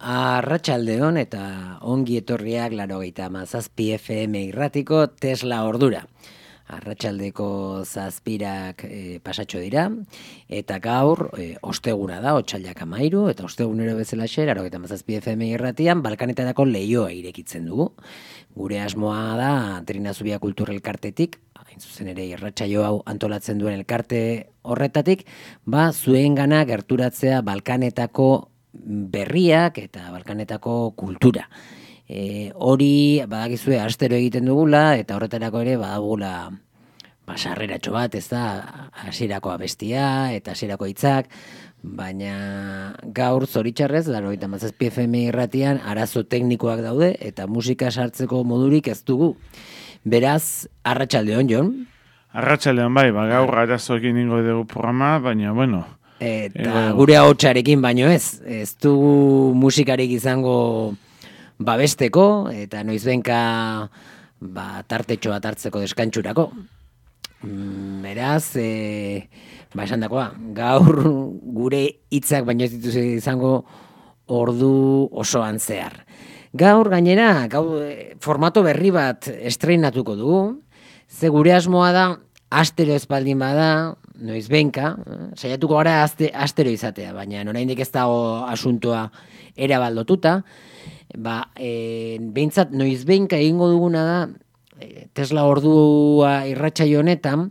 Arratsaldeon eta ongi etorriak 97 FM irratiko Tesla ordura. Arratsaldeko 7 pasatxo dira, eta gaur osteguna da, otsailak 13, eta ostegunero bezalaxe, 97 FM irratian, Balkanetarako leioa irekitzen dugu. Gure asmoa da, Trina Zubia Kultur Elkartetik, hain zuzen ere irratsaio hau antolatzen duen elkarte horretatik, zuengana gerturatzea Balkanetako berriak eta Balkanetako kultura. Hori badakizue astero egiten dugula, eta horretarako ere badagula sarreratxo bat, ez da, hasierako abestia eta hasierako hitzak, baina gaur zoritxarrez, 97 FM irratian arazo teknikoak daude eta musika sartzeko modurik ez dugu. Beraz, arratsaldeon, Jon? Arratsaldeon bai, gaur arazoekin ingo dugu programa, baina bueno. Eta gure ahotsarekin baino ez dugu musikarik izango babesteko, eta noizbenka tartetxo bat hartzeko deskantxurako. Beraz, esan dakoa, gaur gure hitzak baino ez dituz izango ordu osoan zehar. Gaur gainera, formato berri bat estreinatuko dugu, ze gure asmoa da, astero espaldin bada, noizbenka, saiatuko gara astero izatea, baina oraindik ez dago asuntoa erabaldotuta, behintzat noizbenka egingo duguna da, Tesla ordua irratsaio honetan,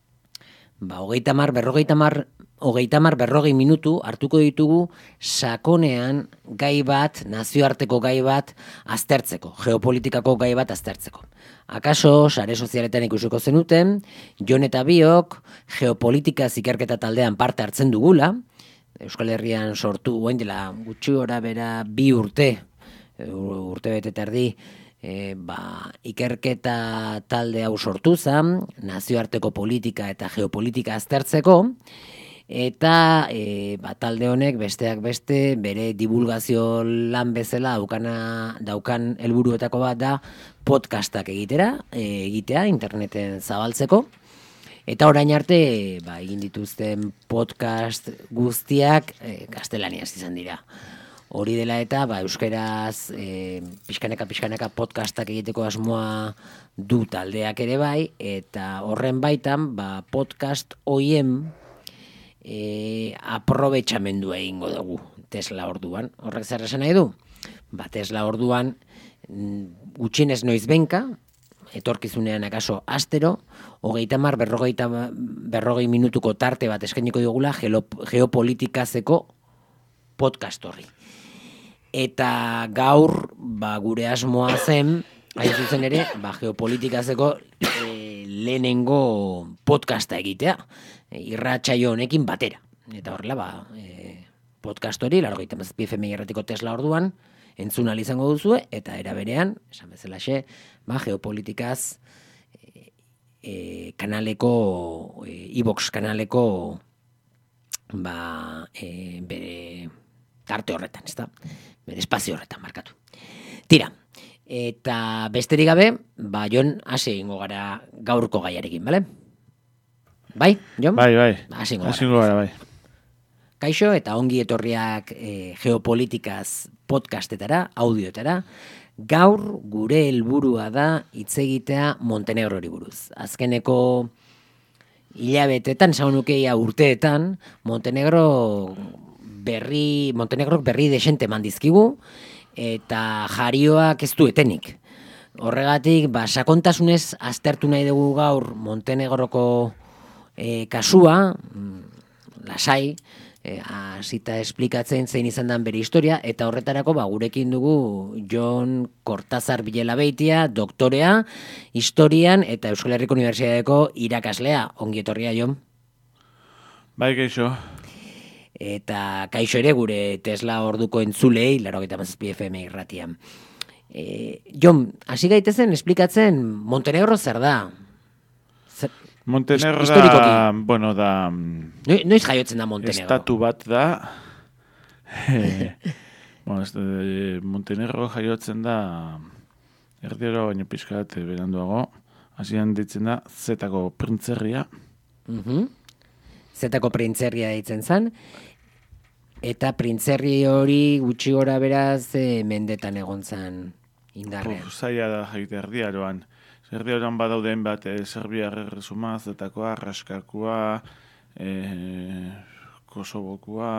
30-40 minutu hartuko ditugu sakonean gai bat, nazioarteko gai bat aztertzeko, geopolitikako gai bat aztertzeko. Akaso, sare sozialetan ikusiko zenuten, Jon eta biok geopolitika ikerketa taldean parte hartzen dugula, Euskal Herrian sortu guen dela gutxi gora bera 2 urte bete terdi, ikerketa talde hau sortu zen, nazioarteko politika eta geopolitika aztertzeko, eta talde honek besteak beste bere divulgazio lan bezala daukan helburuetako bat da podcastak egitea interneten zabaltzeko, eta orain arte egin dituzten podcast guztiak gaztelaniaz izan dira. Hori dela eta euskeraz pixkanaka podcastak egiteko asmoa du taldeak ere bai, eta horren baitan podcast hoien aprobetxamendua egingo dugu Tesla orduan. Horrek zer esan nahi du? Tesla orduan gutxienez noizbenka, etorkizunean akaso astero, 30-40 minutuko tarte bat eskainiko dugula geopolitikazeko podcast horri. Eta gaur, gure asmoa zen, hain zuzen ere, geopolitikazeko lehenengo podcasta egitea, irratsaio honekin batera. Eta horrela, podcast hori, 97 FM irratiko Tesla orduan, entzun ahal izango duzue, eta era berean, esan bezalaxe, geopolitikaz kanaleko, iVox kanaleko, bere tarte horretan, ez da? Bere espazio horretan markatu. Tira, eta besterik gabe, Jon, hasi egingo gara gaurko gaiarekin, bale? Bai, Jon? Bai. Hasi egingo gara, bai. Kaixo, eta ongi etorriak geopolitikaz podcastetara, audioetara, gaur gure helburua da hitz egitea Montenegrori buruz. Azkeneko hilabetetan, esan nukeia urteetan, Montenegrok berri desente mandizkigu, eta jarioak ez du etenik. Horregatik, sakontasunez aztertu nahi dugu gaur Montenegroko kasua, lasai, hasita esplikatzen zein izan den bere historia, eta horretarako gurekin dugu Jon Kortazar Bilelabeitia, doktorea, historian eta Euskal Herriko Unibertsitateko irakaslea. Ongi etorria, Jon? Bai, kaixo. Eta kaixo ere gure Tesla orduko entzulei, 97 FM irratian. Jon, hasi gaitezen esplikatzen Montenegro zer da? Montenegro da, bueno, da... Noiz jaiotzen da Montenegro? Estatu bat da. Montenegro jaiotzen da erdiero baino pixka bat beranduago. Hasian ditzen da Zetako printzerria. Zetako printzerria ditzen zen. Eta printzerri hori gutxi gora beraz mendetan egon zan indarrean. Zaila da jaite erdiaroan. Erdiaroan badauden bat Serbiar erresuma, zetakoa, Raskakoa, Kosovokoa,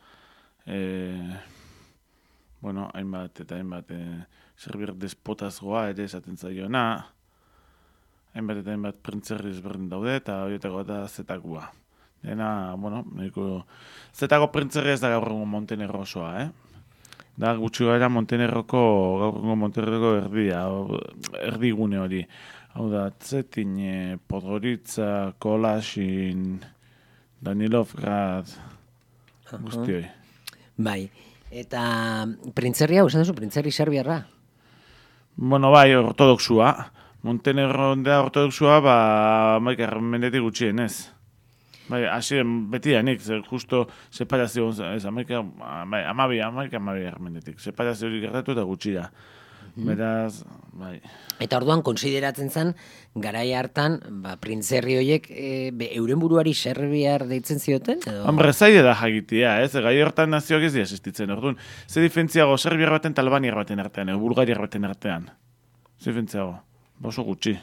bueno, hainbat eta hainbat Serbiar despotazgoa ere esaten zaiona, hainbat eta hainbat printzerri ezberdin daude, eta horietako eta zetakoa. Dena, bueno, zetako printzerri ez da gaur egun Montenegro osoa, Da gutxi gara Montenegroko, gaur egun Montenegroko erdigune hori. Hau da, Zetin, Podgorica, Kolašin, Danilovgrad, guzti hori. Bai, eta printzerria, usan duzu, printzerri serbiarra? Bueno, bai, ortodoxua. Montenegro da ortodoxua, maikar mendetik gutxien, ez? Bai, hasien beti da nik, justo separazio, ez, amabi mendetik. Separazio hori gertatu eta gutxi da. Beraz, bai. Eta orduan, konsideratzen zen, garai hartan, printzerri horiek euren buruari serbiar deitzen zioten? Hombre, zaila da jagitia, ez? Gai hortan nazioak ez dira existitzen, orduan. Ze diferentziago serbiar baten eta albaniar baten artean, bulgariar baten artean. Ze diferentziago? Oso gutxi.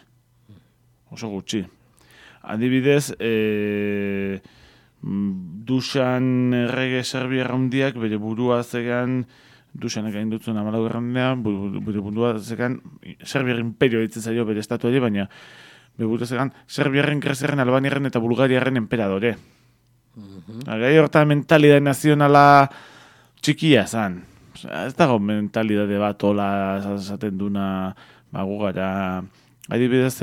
Adibidez, Dusan errege serbiar handiak bere burua zegan, Dusanek hain dutzen 14. gerrandean, bere burua zegan, Serbiar imperio ditzen zaio bere estatu ere, baina bere burua zegan, Serbiarren, Greziarren, Albaniarren eta Bulgariarren emperadore. Gai horta mentalidade nazionala txikia zan. Ez dago mentalidade bat hola esaten duna gugara. Adibidez,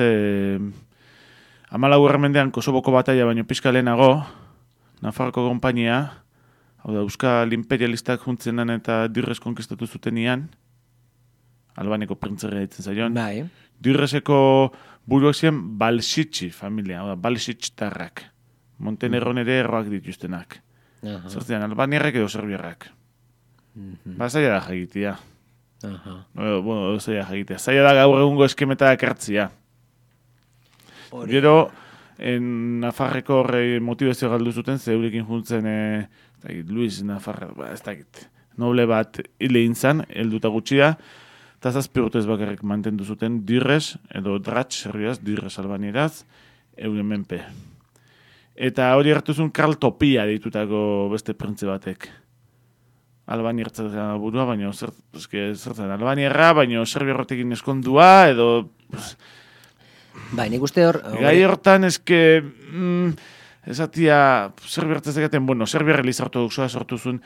14. mendean Kosovoko bataila baino pixka lehenago, Nafarroko konpainia, hau da, Euskal imperialistak juntzenan eta Dirrez konkistatu zutenian, Albaneko printzerria ditzen zaion. Bai. Dirrezeko buruak ziren Balsitsi familia, hau da, Balsittarrak. Montenegron ere erroak dituztenak. Zertzean, albaniarrak edo serbiarrak. Zaila da jagitia. Bueno, zaila jagitia. Zaila da gaur egungo eskemeta ekartzia. Gero, Nafarreko motivazio galdu zuten, zeurekin juntzen Luis Nafarra, ez dakit, noble bat hile intzan, helduta gutxia, eta 7 urtez bakarrik mantendu zuten Dirrez, edo Drats, serbiaz, Dirrez albanieraz, euren menpe. Eta hori hartuzun Karl Topia ditutako beste printze batek. Albaniartzat burua, baina zertzen albaniarra, baina serbiarrotekin eskondua, edo... Bai, nik uste hor... Gai hortan, esatia, serbiartzaz egaten, bueno, serbiar eliza ortodoxoa sortuzun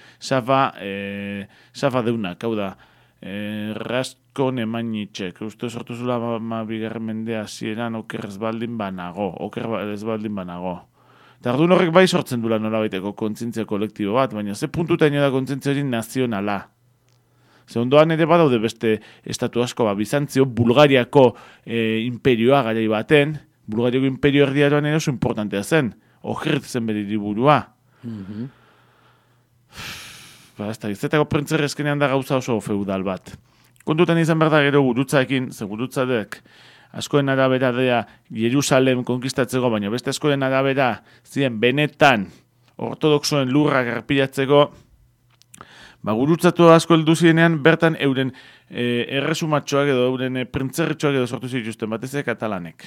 Sava deunak, hau da, Rasko Nemanitxek, uste sortuzula bigarren mendea zieran oker ez baldin banago. Eta arduan horrek bai sortzen dula nolabaiteko kontzientzia kolektibo bat, baina ze puntutaino da kontzientzia hori nazionala. Ze ondoan ere badaude beste estatu asko, Bizantzio, Bulgariako imperioa garai baten, Bulgariako imperio erdiaroan ere oso importantea zen, ohirt zen bere hiriburua. Ez da, izetako printzerri eskenean da gauza oso feudal bat. Kontutan izan behar da gero gurutzaekin, ze gurutzadek askoen arabera dea Jerusalem konkistatzeko, baina beste askoen arabera ziren benetan ortodoxoen lurrak arpilatzeko, gurutzatu asko heldu zirenean, bertan euren erresumatxoak edo euren printzerritxoak edo sortu zituzten, batez ere katalanek.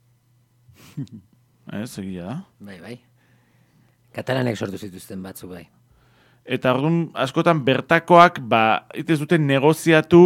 Egia da. Bai. Katalanek sortu zituzten batzuk, bai. Eta orduan askotan bertakoak, ite zuten negoziatu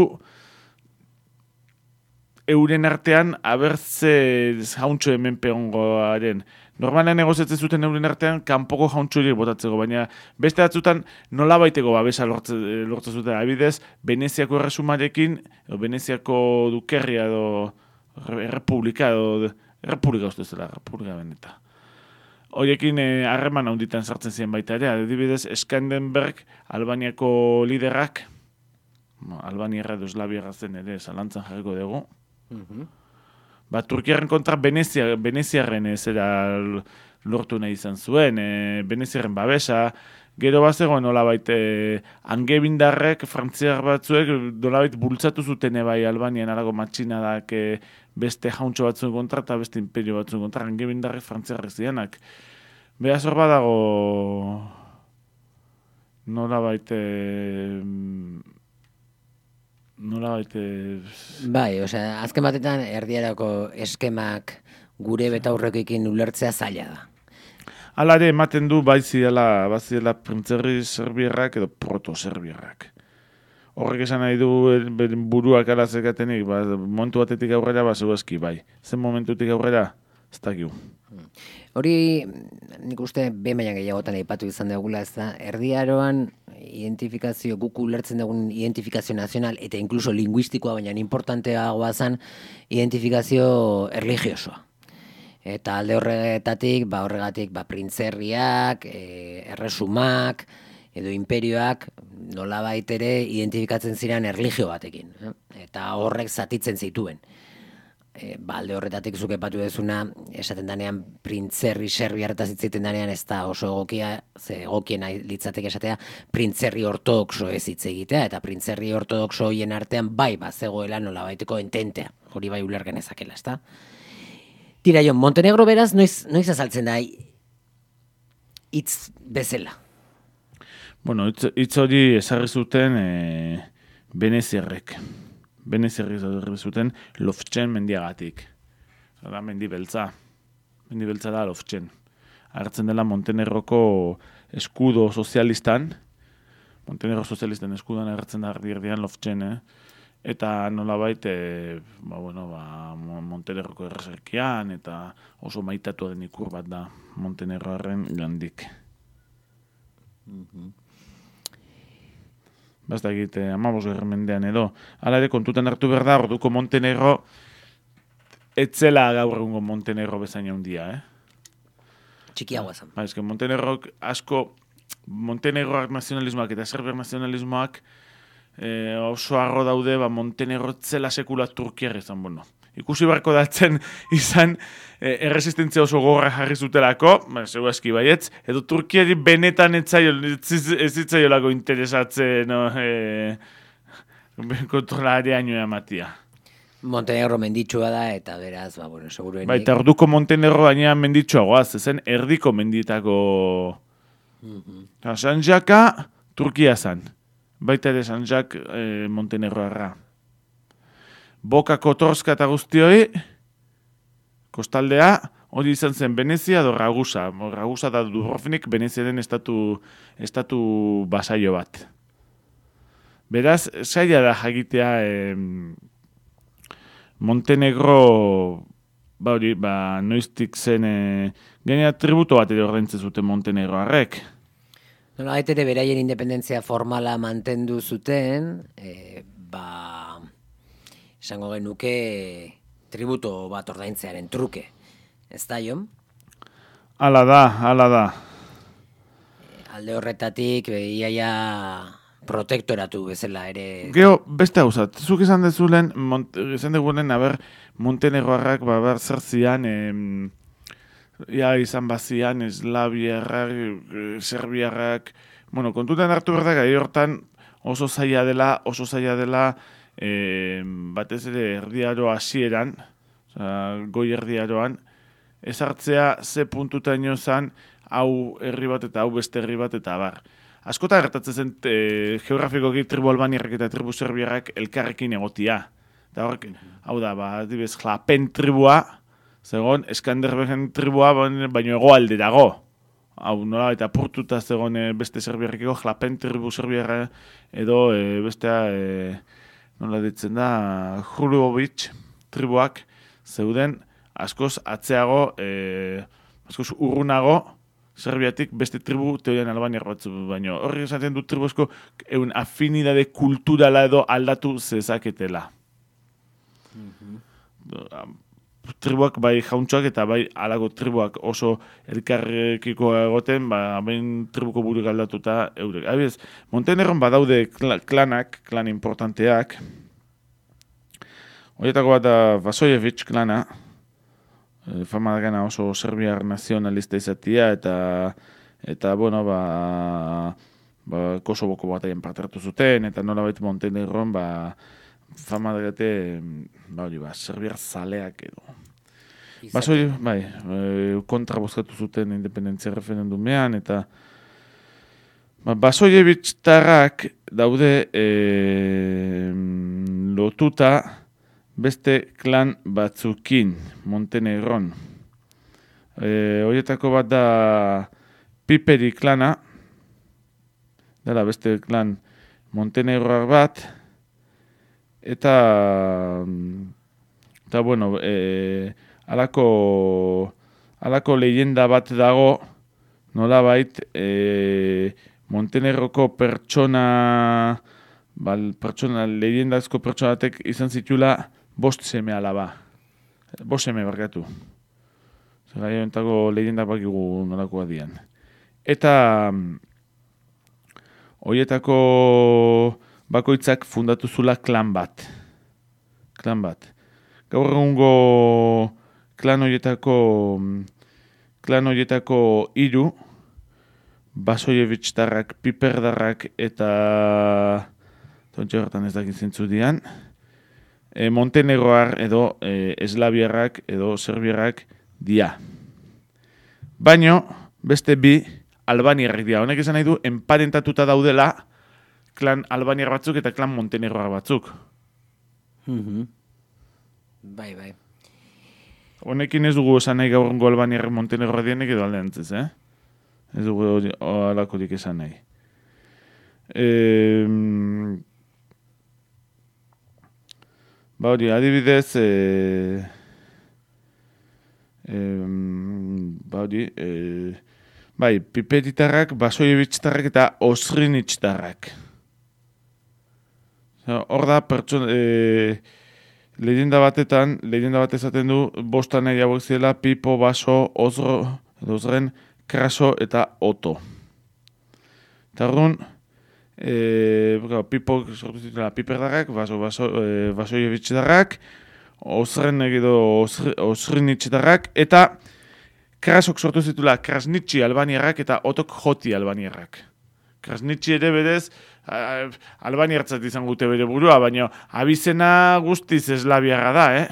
euren artean abertze jauntxo hemen peongoaren. Normalan negoziatzen zuten euren artean kanpoko jauntxo horiek botatzeko, baina beste batzutan nola baiteko babesa lortzen zuten. Abidez, Veneziako erresumarekin, Veneziako dukerria edo errepublika uste zela, errepublika beneta. Horiekin harreman handitan sartzen ziren baita ere, adibidez, Skandenberg, Albaniako liderrak, Albaniarra edo Eslabiarra zen ere, zalantzan jarriko dugu. Turkiaren kontra Veneziarren zera lortu nahi izan zuen, Veneziarren babesa, gero bazegoen nolabait angebindarrek, frantziar batzuek, nolabait bultzatu zuten bai Albanian arago matxinadak beste jauntxo batzuen kontra eta beste imperio batzuen kontra, angebindarrek frantziarrek zianak. Beraz hor badago nolabait Bai, osea, azken batetan erdiarako eskemak gure betaurrekoekin ulertzea zaila da. Hala ere ematen du bazirela printzerri serbierrak edo proto-serbierrak. Horrek esan nahi du buruak alazekatenik, momentu batetik aurrera, zeuazki, bai. Zen momentutik aurrera, ez dakigu. Hori, nik uste, behin baina gehiagotan aipatu izan dugula, ez da, erdiaroan identifikazio, guk ulertzen dugun identifikazio nazional, eta inkluso linguistikoa, baina importanteagoa zen identifikazio erligiosoa. Eta alde horregatik, printzerriak, erresumak, edo imperioak nolabait ere identifikatzen ziren erlijio batekin. Eta horrek zatitzen zituen. Alde horretatik zuke patu dezuna, esaten danean printzerri serbiarretaz hitzaiten danean ez da oso egokia, ze egokien litzateke esatea, printzerri ortodoxo ez hitz egitea, eta printzerri ortodoxo hoien artean bai zegoela nolabaiteko ententea, hori bai uler genezakela, ez da? Tira jo, Montenegro beraz, noiz azaltzen da hitz bezala? Bueno, hitz hori ezarri zuten Veneziarrek. Veneziarrek ezarri zuten Lovtxen mendiagatik. Da, mendi beltza. Mendi beltza da Lovtxen. Agertzen dela Montenegroko eskudo sozialistan. Montenegro sozialisten eskudan agertzen da erdian Lovtxen, Eta nolabait, Montenegroko erreserkian, eta oso maitatu den ikur bat da Montenegroaren gandik. Basta egite, 15. mendean edo. Hala ere, kontutan hartu behar da, orduko Montenegro, etzela gaur egungo Montenegro bezain handia, Txikiagoa zen. Eske Montenegrok asko, Montenegroak nazionalismoak eta Serbiar nazionalismoak oso arro daude, Montenegro zela sekula Turkiar izan, Ikusi beharko datzen izan erresistentzia oso gorra jarri zutelako, seguazki baietz, edo Turkiari benetan ez zitzaiolako interesatzen kontrolareaino ematia. Montenegro menditsua da, eta beraz, seguruenik. Eta orduko Montenegro baina menditsuagoaz, ezen erdiko menditako Sanjaka Turkia zan. Baita ere Sanjak Montenegroarra. Boka, Kotorska eta guztioi, kostaldea, hori izan zen Venezia edo Ragusa. Ragusa da Dubrovnik, Veneziaren estatu basaio bat. Beraz, zaila da jagitea Montenegro, noiztik zen, genea tributo bat ere ordaintzen zuten Montenegroarrek. Nola ere beraien independentzia formala mantendu zuten, esango genuke tributo bat ordaintzearen truke. Ez da, Jon? Hala da. Alde horretatik, iaia protektoratu bezala ere. Gero, beste hausat, zuk esan dezulen, esan degunen, Montenegroarrak, zer zian, izan bazian, eslabiarrak, serbiarrak, kontutan hartu behar da, gai hortan oso zaila dela, batez ere erdiaro hasieran, goi erdiaroan, ezartzea ze puntutaino zan hau herri bat eta hau beste herri bat eta bar. Askotan gertatzen zen geografikoki tribu albaniarrak eta tribu serbiarrak elkarrekin egotia. Eta horrek, hau da, adibidez, Hlapen tribua, zegoen Eskanderbegen tribua baino hegoalde dago. Hau nola eta apurtuta zegoen beste serbiarrekiko Hlapen tribu serbiarra edo bestea nola ditzen da Hrubovic tribuak zeuden askoz atzeago, askoz urrunago Serbiatik beste tribu teorian albaniar batzu baino. Horri esaten du tribu asko egun afinidade kulturala edo aldatu zezaketela. Tribuak bai jauntxoak eta bai alago tribuak oso elkarrekiko egoten, bain tribuko buruk aldatuta eurek. Abiez, Montenegron badaude klan importanteak. Horietako bat da Vasojevic klana, fama gana oso serbiar nazionalista izatia eta Kosovoko bataien parte hartu zuten, eta nolabait Montenegron fama dagate serbiar zaleak edo. Kontra bozkatu zuten independentzia referendumean, eta Basojevich-tarrak daude lotuta beste klan batzukin, Montenegron. Horietako bat da Piperi klana, dela beste klan Montenegroak bat, eta bueno, alako leyenda bat dago, nolabait, Montenegroko leyendazko pertsona batek izan zitula 5 seme alaba. 5 seme barkatu. Zer entako leyendak bakigu nolakoa dian. Eta horietako bakoitzak fundatu zula klan bat. Gaur egungo klan horietako 3, Basojevich-tarrak, Piperdarrak eta tontxe horretan ez dakit zintzu dian, Montenegroar edo eslabiarrak edo serbiarrak dia. Baino, beste 2 albaniarrak dira. Honek esan nahi du, enparentatuta daudela klan albaniar batzuk eta klan montenegroar batzuk. Bai. Honekin ez dugu esan nahi gaur egungo albaniar montenegroar dienek edo aldeantzez, Ez dugu alakorik esan nahi. Hori, adibidez, Piperitarrak, Basojevich-tarrak eta Osrinich-tarrak. Hor da, leyenda bat esaten du, 5 nahi hauek zela, Pipo, Baso, Osren, Kraso eta Oto. Eta orduan, Pipo sortu zitula Piperdarrak, Basojevich-tarrak, Osrinich-tarrak, eta Krasok sortu zitula Krasnitxi albaniarrak eta Otok Joti albaniarrak. Krasnitxi ere berez albaniartzat izan gute bere burua, baina abizena guztiz eslabiarra da,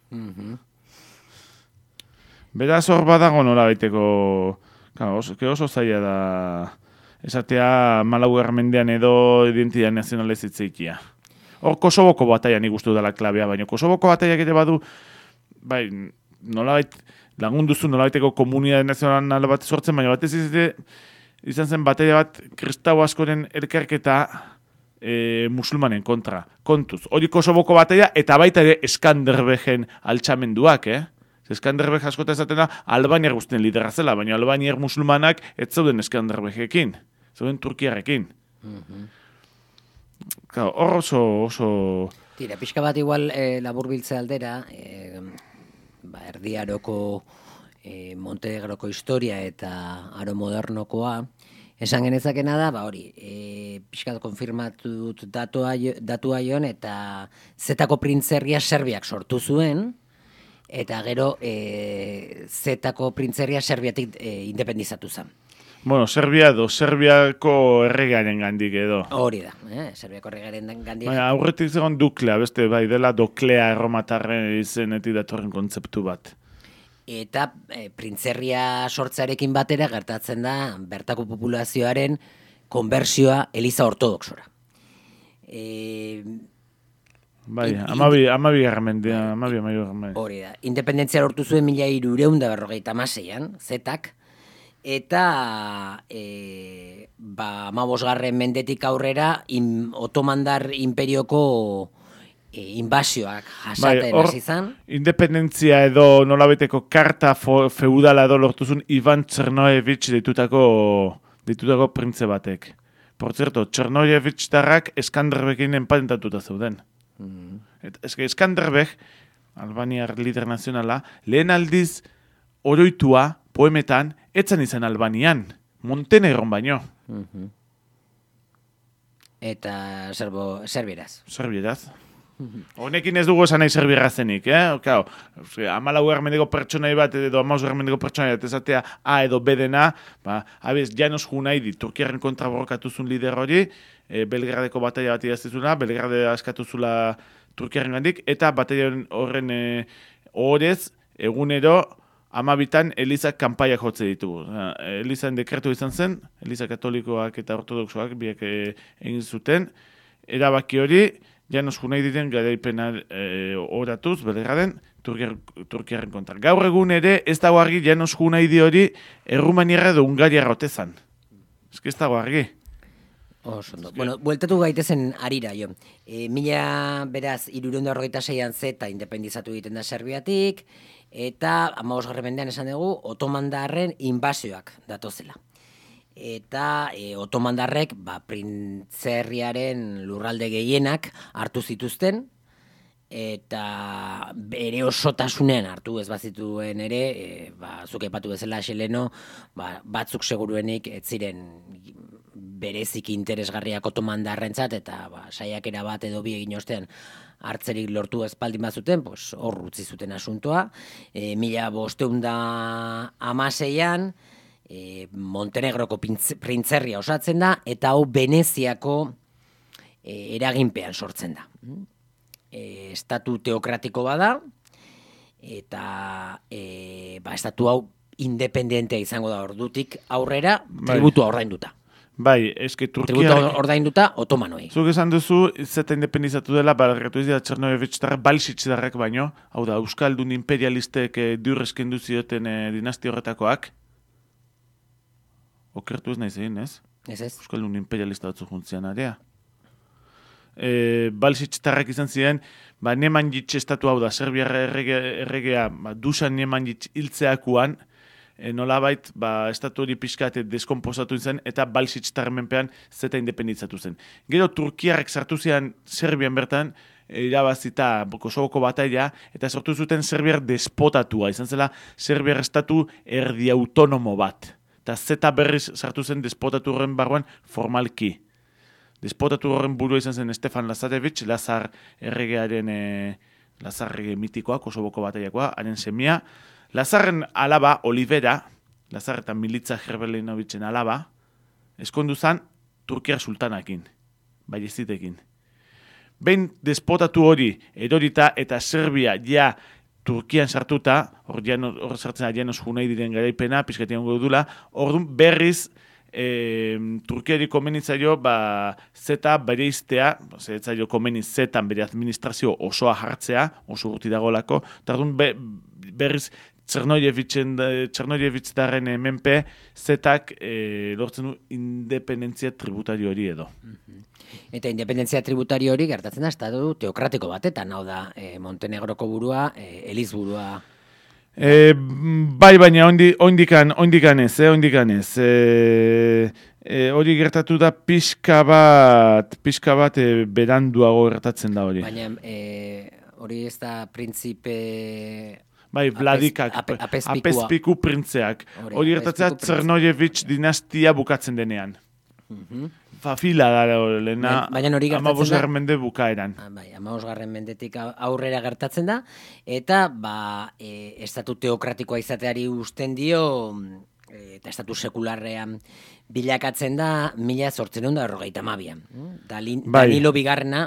Beraz hor badago nola baiteko, oso zaila da esatea Malaugar mendean edo identidad nazionalez itzeikia. Hor Kosoboko bataia nik uste dela klabea, baina Kosoboko bataiak ere badu, bai, nolabait lagunduzu nolabaiteko komunidade nazional bat sortzen, baina batez izan zen bataia bat kristau askoren elkarketa musulmanen kontra. Kontuz, hori Kosoboko bataia eta baita ere Skanderbegen altxamenduak, Skanderbeg askota esaten da Albaniar guztien lidera zela, baina Albaniar musulmanak ez zauden Skanderbegekin, zauden Turkiarekin. Hor oso... Tira, pixka bat igual laburbiltze aldera, Erdi Aroko Montenegroko historia eta Aro Modernokoa, esan genezakena da, hori, pixka konfirmatu dut datua joan, eta Zetako printzerria Serbiak sortu zuen, eta gero Zetako printzerria Serbiatik independizatu zen. Bueno, Serbiako erregearen gandik edo. Hori da, Serbiako erregearen gandik. Baina, aurretik zegoen Duklea, beste bai, dela Doklea erromatarren izenetik datorren kontzeptu bat. Eta printzerria sortzearekin batera gertatzen da bertako populazioaren konbertsioa Eliza Ortodoxora. Bai, amabi garmendia. Hori da, independentzia lortu zuen 1356an, Zetak, eta 15. mendetik aurrera Otomandar imperioko inbasioak jasaten hasi izan. Independentzia edo nolabeteko karta feudala edo lortuzun Ivan Chernoevich deitutako printze batek. Por cierto, Chernoevich-tarrak Skanderbegekin enpatentatuta zeuden. Skanderbeg, Albaniar lider nazionala, lehen aldiz oroitua poemetan etzan izan Albanian, Montenegron baino. Eta serbieraz. Honekin ez dugu esan nahi serbierrazenik, Claro, 14. mendeko pertsonai bat edo 15. mendeko pertsonai bat ezatea A edo B dena, abiz, Janos Hunaidi, Turkiaren kontra borrokatuzun lider hori, Belgradeko bataia bat idaztezuna, Belgrade askatuzula Turkiaren gandik, eta bataia horren horrez, egunero amabitan Elizak kanpaiak jotze ditugu. Elizan dekretu izan zen, Eliza katolikoak eta ortodoxoak biak egin zuten, erabaki hori, Janos Junaididen garaipena oratuz, berregaren, Turkiaren kontra. Gaur egun ere, ez dago argi Janos Junaidi hori Errumaniarra edo Ungariarra otezan. Ez dago argi. Bueno, bueltatu gaitezen arira, jo. Mila, beraz, 346an zeta independizatu egiten da Serbiatik, eta 15. mendean esan dugu, otomandarren inbasioak datozela. Eta otomandarrek printzerriaren lurralde gehienak hartu zituzten, eta bere osotasunean hartu ez bazituen ere, zuk aipatu bezala Xeleno, batzuk seguruenik ez ziren berezik interesgarriak otomandarrentzat, eta saiakera bat edo bi egin ostean hartzerik lortu espaldin bazuten, hor utzi zuten asuntoa. 1516an Montenegroko printzerria osatzen da, eta hau Veneziako eraginpean sortzen da. Estatu teokratiko bada, eta estatu hau independentea izango da ordutik aurrera, tributua ordainduta. Bai, eske Turkia... Tributua ordainduta otomanoei. Zuk esan duzu, zeta independizatu dela, barretu izan Txernojevitxtarrak, Balsitxdarrak baino, hau da, Euskaldun imperialistek diurrezkendu zioten dinastia horretakoak. Okertu ez nahiz egin, ez? Ez. Euskaldun imperialista batzu juntzian area. Balsitxtarrak izan ziren, Nemandjić estatu hau da, Serbiarra erregea, Dusan Nemandjić hiltzeakuan, nolabait, estatu hori pixkat deskomposatu zen, eta Balsitxtarren menpean zeta independizatu zen. Gero Turkiarrek sartu zian Serbian bertan, irabazita Kosovoko bataila, eta sortu zuten Serbiar despotatua, izan zela Serbiar estatu erdi autonomo bat. Eta zeta berriz sartu zen despotatu horren barruan formalki. Despotatu horren burua izan zen Stefan Lazarevic, Lazar erregearen, Lazar errege mitikoa, Kosovoko bataiakoa, haren semia. Lazarren alaba, Olivera, Lazar eta Militza Herbelinowiczen alaba, eskondu zen Turkiar sultanakin, baiezitekin. Behin despotatu hori erorita eta Serbia ja Turkian sartuta, hor sartzen da Janos Junaidiren garaipena, pizkatian dula, orduan berriz Turkiari komenitzaio zeta bere iztea, zetzaio komeniz zetan bere administrazio osoa hartzea, oso urti dagolako, eta orduan berriz Txernojevitxdarren menpe zetak lortzen du independentzia tributario hori edo. Eta independentzia tributario hori gertatzen da estatu teokratiko batetan, hau da Montenegroko burua, Eliz burua. Bai, baina oindikan ez. Hori gertatu da pixka bat beranduago gertatzen da hori. Baina hori ez da printzipe... Bai, Vladikak, Apespiku printzeak. Hori gertatzea Txernojevitx dinastia bukatzen denean. Fila da lehena, 15. mende bukaeran. Bai, 15. mendetik aurrera gertatzen da, eta estatu teokratikoa izateari usten dio, eta estatu sekularrean bilakatzen da 1892an. Danilo Bigarrena,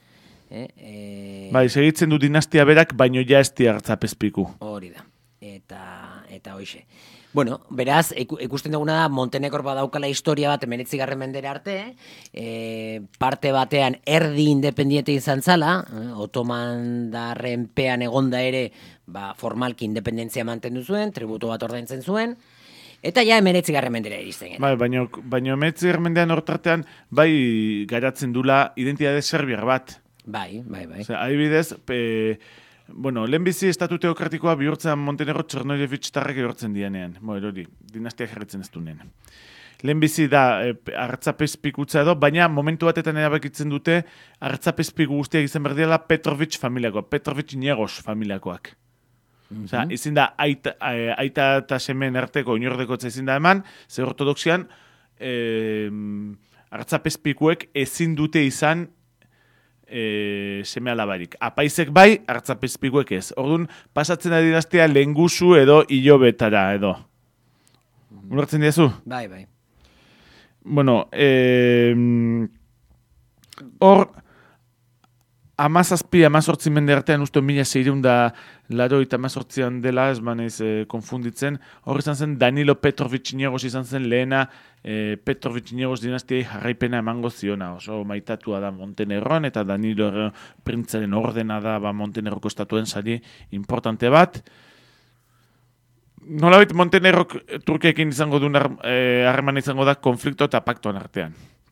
bai, segitzen du dinastia berak, baino ja ez diartzapezpiku. Hori da, eta hoxe. Bueno, beraz, ikusten duguna da, Montenegrok badaukala historia bat 19. mendera arte, parte batean erdi independiente izan zala, otomandarren pean egonda ere, formalki independentzia mantendu zuen, tributo bat ordaintzen zuen, eta ja 19. mendera iristen. Bai, baino 19. mendean hortartean, bai garatzen dula identitate serbiar bat. Bai. Adibidez, lehenbizi estatu teokratikoa bihurtzen Montenegro Txernojevitxtarrek bihurtzen dianean. Hori, dinastia jarritzen ez duen. Lehenbizi da hartzapezpikutza edo, baina momentu batetan erabakitzen dute hartzapezpiku guztiak izan behar dela Petrovic familiakoak, Petrovic Njegos familiakoak. Izin da aita eta semen arteko inordekotza izin da eman, ze ortodoxian hartzapezpikuek ezin dute izan seme alabarik. Apaizek bai, hartzapezpikuek ez. Orduan, pasatzen da dinastia lehengusu edo hilobetara edo. Ulertzen diazu? Bai. Bueno, hor 17 mende artean, uste 1680 dela, ez banez konfunditzen, hor izan zen Danilo Petrovic Iniegos izan zen lehena Petrovic Iniegos dinastiai jarraipena emango ziona, oso maitatua da Montenegron, eta Danilo printzaren ordena da Montenegroko estatuen sari importante bat. Nolabait Montenegrok Turkiarekin izango duen harremana izango da konflikto eta paktoan artean.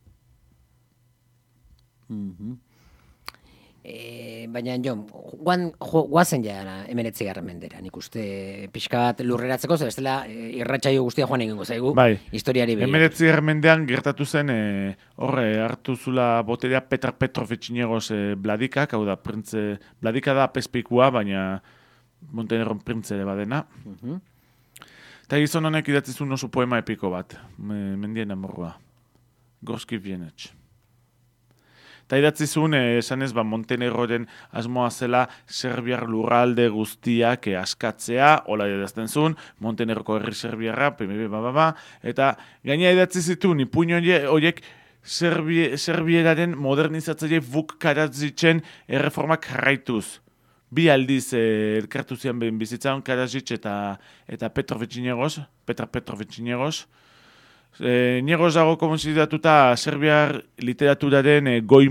Baina guazen ja 19. mendera, nik uste pixka bat lurreratzeko, zer bestela irratsaio guztia joan egingo zaigu, bai, historiari begira. 19. mendean gertatu zen, hartu zula boterea Petar Petrovic Iniegos Bladikak, hau da, printze, Bladika da apezpikua, baina Montenegron printze ere badena. Eta gizon honek idatzi zuen oso poema epiko bat, mendien amorrua, Gorski Vienetx. Eta idatzi zuen, esanez, Montenegroren asmoa zela serbiar lurralde guztiak askatzea, hola idazten zuen, Montenegroko herri serbiarra, eta gaina idatzi zituen, ipuin horiek Serbieraren modernizatzaile Vuk Karadžićen erreformak jarraituz. Bi aldiz elkartu zian behin bizitzan, Karadžić eta Petar Petrovic Iniegos. Iniegos dago konsideratuta serbiar literaturaren goi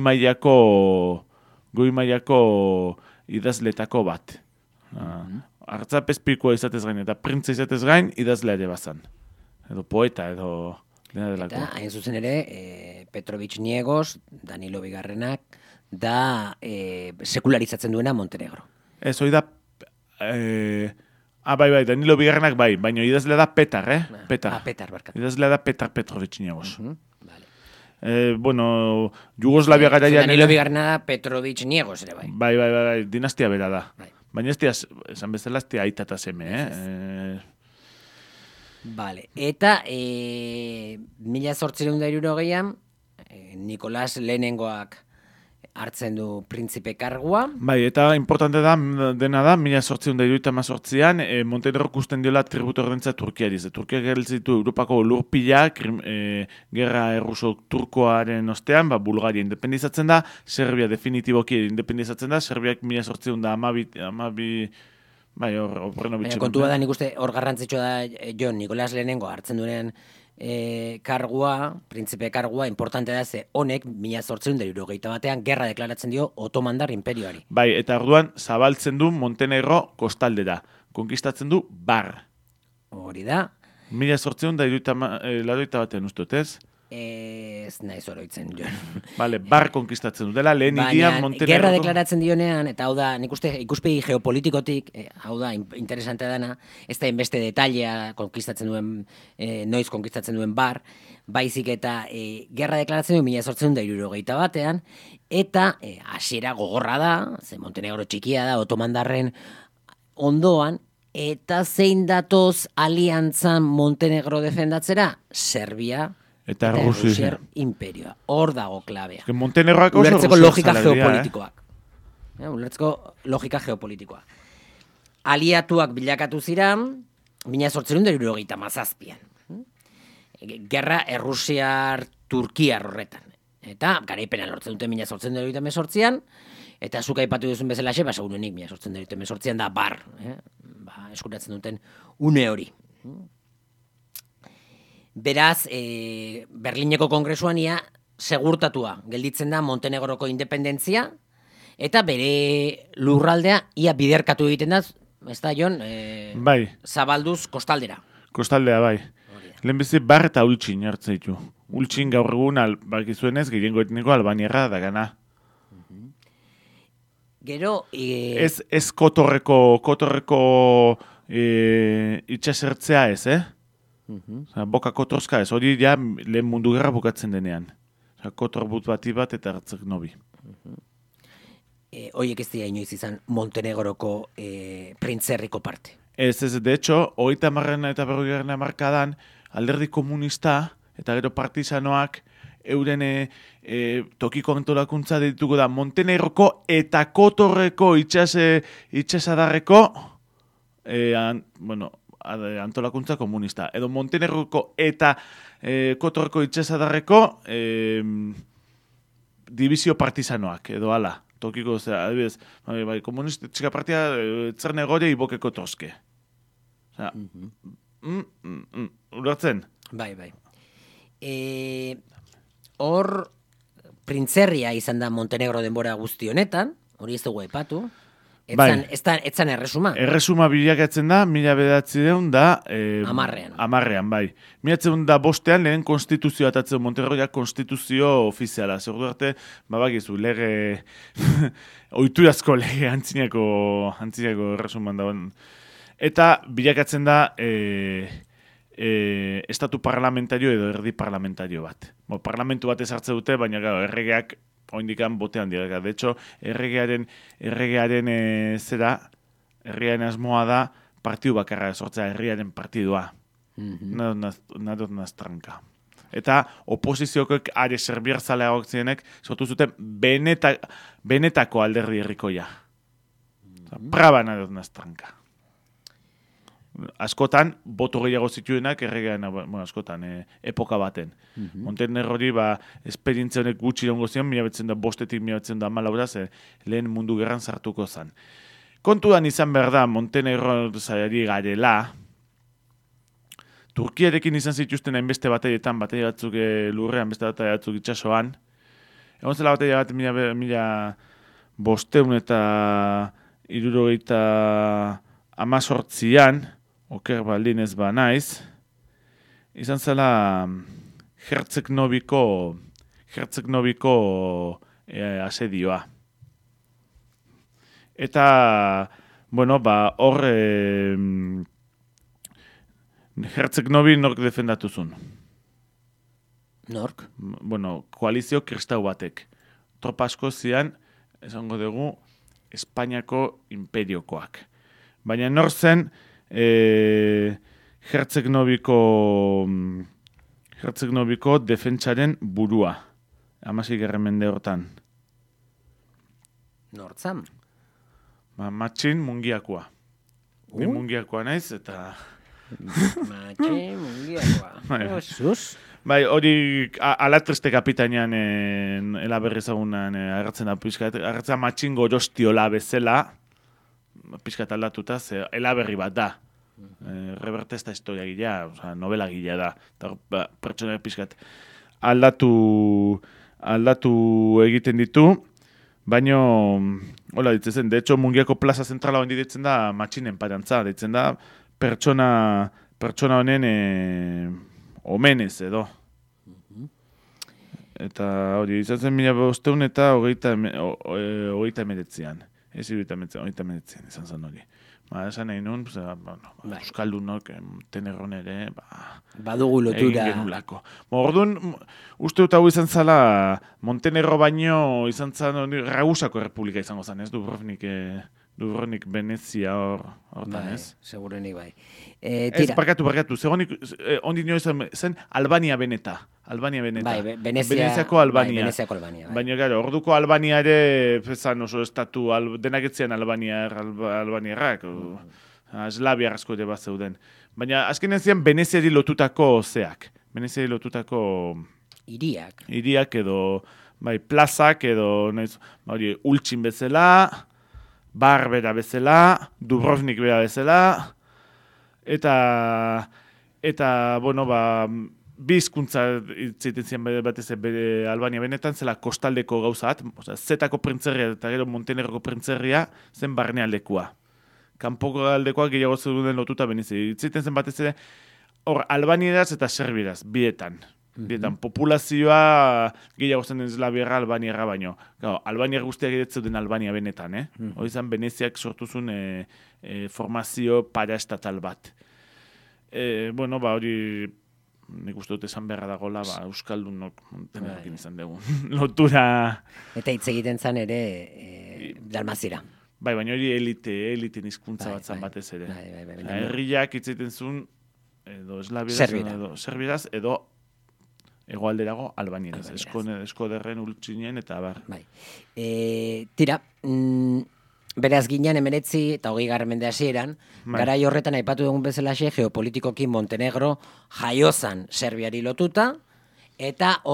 mailako idazletako bat. Artzapezpikoa izatez gain eta printza izatez gain idazlea ere bazan. Edo poeta, edo dena delako. Eta hain zuzen ere, Petrovic Iniegos, Danilo Bigarrenak, da sekularizatzen duena Montenegro. Ez, hori da... bai, Danilo Bigarrenak bai, baina idazlea da Petar, Petar. Petar, barkat. Idazlea da Petar Petrovic Iniegos. Vale. Jugoslavia garaian... Danilo Bigarrena da Petrovic Iniegos ere bai. Bai, dinastia bera da. Bai. Baina ez esan bezala ez aita eta seme, Vale, eta 1860an Nikolas Lehenengoak hartzen du printzipe kargua. Bai, eta importante dena da, 1878an Montenegrok usten diola tributo ordentza Turkiari. Turkiak geltzitu Europako lurpilak, gerra erruso-turkoaren ostean, Bulgaria independizatzen da, Serbia definitiboki independizatzen da, Serbiak 1812 bai, horren obitxe. Kontua da, nik uste hor garrantzitsua da, Jon, Nikolas Lehenengo hartzen duen kargua, printzipe kargua, importante da ze honek 1871 gerra deklaratzen dio Otomandar imperioari. Bai, eta orduan zabaltzen du Montenegro kostaldera. Konkistatzen du Bar. Hori da. 1881 ustut, ez? Ez naiz oroitzen, Jon. Vale, Bar konkistatzen du dela, lehen idian Montenegro. Gerra deklaratzen dionean, eta hau da, nik uste ikuspegi geopolitikotik, hau da, interesante dana, ez da inbeste detailea konkistatzen duen, noiz konkistatzen duen Bar, baizik eta gerra deklaratzen duen 1871 eta hasiera gogorra da, ze Montenegro txikia da, Otomandarren ondoan, eta zein datoz aliantzan Montenegro defendatzera? Serbia eta Rusiar imperioa. Hor dago klabea. Montenegroak oso ulertzeko logika geopolitikoak. Ulertzeko logika geopolitikoa. Aliatuak bilakatu ziren 1877an. Gerra Errusiar-Turkiar horretan. Eta garaipena lortzen dute 1878an, eta zuk aipatu duzun bezalaxe, seguruenik 1878an da Bar, eskuratzen duten une hori. Beraz, Berlineko kongresuan ia segurtatua gelditzen da Montenegroko independentzia, eta bere lurraldea ia biderkatu egiten da, ez da, Jon? Bai. Zabalduz kostaldera. Kostaldea, bai. Lehenbizi Bar eta Ultsin hartzen ditu. Ultsin gaur egun, bakizuenez, gehiengo etniko albaniarra da gana. Gero... Ez kotorreko itxasertzea ez, Boka kotorska ez, hori ja lehen mundu gerra bukatzen denean. Kotor bati bat eta hartzek nobi. Horiek ez dira inoiz izan Montenegroko printzerriko parte. Ez, de hecho, 30. eta 40. hamarkadan alderdi komunista eta gero partisanoak euren tokiko antolakuntza dituko da Montenegroko eta Kotorreko itxasadarreko antolakuntza komunista. Edo Montenegroko eta Kotorreko itxasadarreko dibizio partizanoak, edo ala. Tokiko, adibidez, komunistika partia zer negore ibokeko toske. Ulertzen? Bai. Hor, printzerria izan da Montenegro denbora guzti honetan, hori ez dugu aipatu. Etzan erresuma. Erresuma bilakatzen da, 1900 da... Amarrean, bai. 1905 lehen konstituzioa atatzen Montenegroak konstituzio ofiziala. Zer du arte, bagizu, lege... oiturazko lege antzinako erresuman da. Eta bilakatzen da estatu parlamentario edo erdi parlamentario bat. Parlamentu bat ezartze dute, baina erregeak oindikan botean dira. De hecho, erregearen asmoa da partidu bakarra sortzea, herriaren partidua. Nadot naztranka. Eta oposiziokoek are serbiarzalea goktzienek sortu zuten benetako alderdi herrikoia. Praba nadot naztranka. Askotan, boto gehiago zituenak erregean, askotan, epoka baten. Montenegrori, esperientzia honek gutxi dongo zion, 1905-etik 1914, lehen mundu gerran sartuko zen. Kontuan izan behar da, Montenegro zaiari garela, Turkiarekin izan zituzten hainbeste bateietan, bateia batzuk lurrean, beste bateia batzuk itxasoan. Egon zela bateia bat 1500 eta 1818an, oker baldin ez ba naiz, izan zela Hertzeg-Noviko asedioa. Eta, hor Hertzeg-Novi nork defendatu zuen. Nork? Koalizio kristau batek. Tropa asko zian, esango dugu, Espainiako imperiokoak. Baina nor zen Hertzeg-Noviko defentsaren burua. 16. mende hortan. Nortzan? Matxin Mungiakoa. Ni Mungiakoa naiz, eta... Matxin Mungiakoa. Sus? Bai, hori alatriste kapitainan elaberri ezagunan agertzen da pixkat. Agertzen Matxin Gorostiola bezala, pixkat aldatuta, elaberri bat da. Reverte ez da historia gila, novela gila da. Pertsona pixkat aldatu egiten ditu, baino, hola ditzen, de hecho, Mungiako plaza zentrala hondi ditzen da Matxinen parantza, ditzen da pertsona honen omenez edo. Eta hori, izan zen 1500 eta 1939an. Ez 1939an izan zen hori. Esan nahi nun, Euskaldunok Montenegron ere, badugu lotura. Egin genulako. Orduan, uste dut hau izan zala, Montenegro baino izan zan Ragusako Republika izango zen, ez? Dubrovnik Venezia hortan, ez? Segurenik bai. Ez, barkatu. Ondi nio zen Albania Beneta. Bai, Veneziako Albania. Bai. Baina, gara, orduko Albania ere, pezan oso estatu, denak etzian Albaniarrak, Eslaviar asko ere bat zeuden. Baina, azkenen zian Veneziari lotutako zeak. Veneziari lotutako... Iriak edo, bai, plazak edo, Ultsin bezala, Bar bera bezala, Dubrovnik bera bezala, eta bi hizkuntza itzaiten zian batez bere Albania benetan, zela kostaldeko gauzat, zetako printzerria eta gero Montenegroko printzerria zen barnealdekua. Kanpoko aldekoak gehiago zeuden lotuta benizi. Itzaiten zen batez ere, hor, albanieraz eta serbieraz, bietan. Populazioa gehiago zen eslabiarra albaniarra baino. Albaniar guztiak edetzen den Albania benetan, hori zen Veneziak sortuzun formazio paraestatal bat. Hori nik uste dut esan beharra dagoela, Euskaldunok Montenegrokin izan dugu. Lotura... Eta hitz egiten zen ere dalmazira. Bai, baina hori eliten hizkuntza bat zan batez ere. Herriak hitz egiten zuen edo serbieraz edo hegoalderago albanieraz. Eskoderren ultsinien eta bar. Bai. Tira, beraz ginen 19 eta 20. mende hasieran, garai horretan aipatu dugun bezalaxe geopolitikoki Montenegro jaiozan Serbiari lotuta, eta hor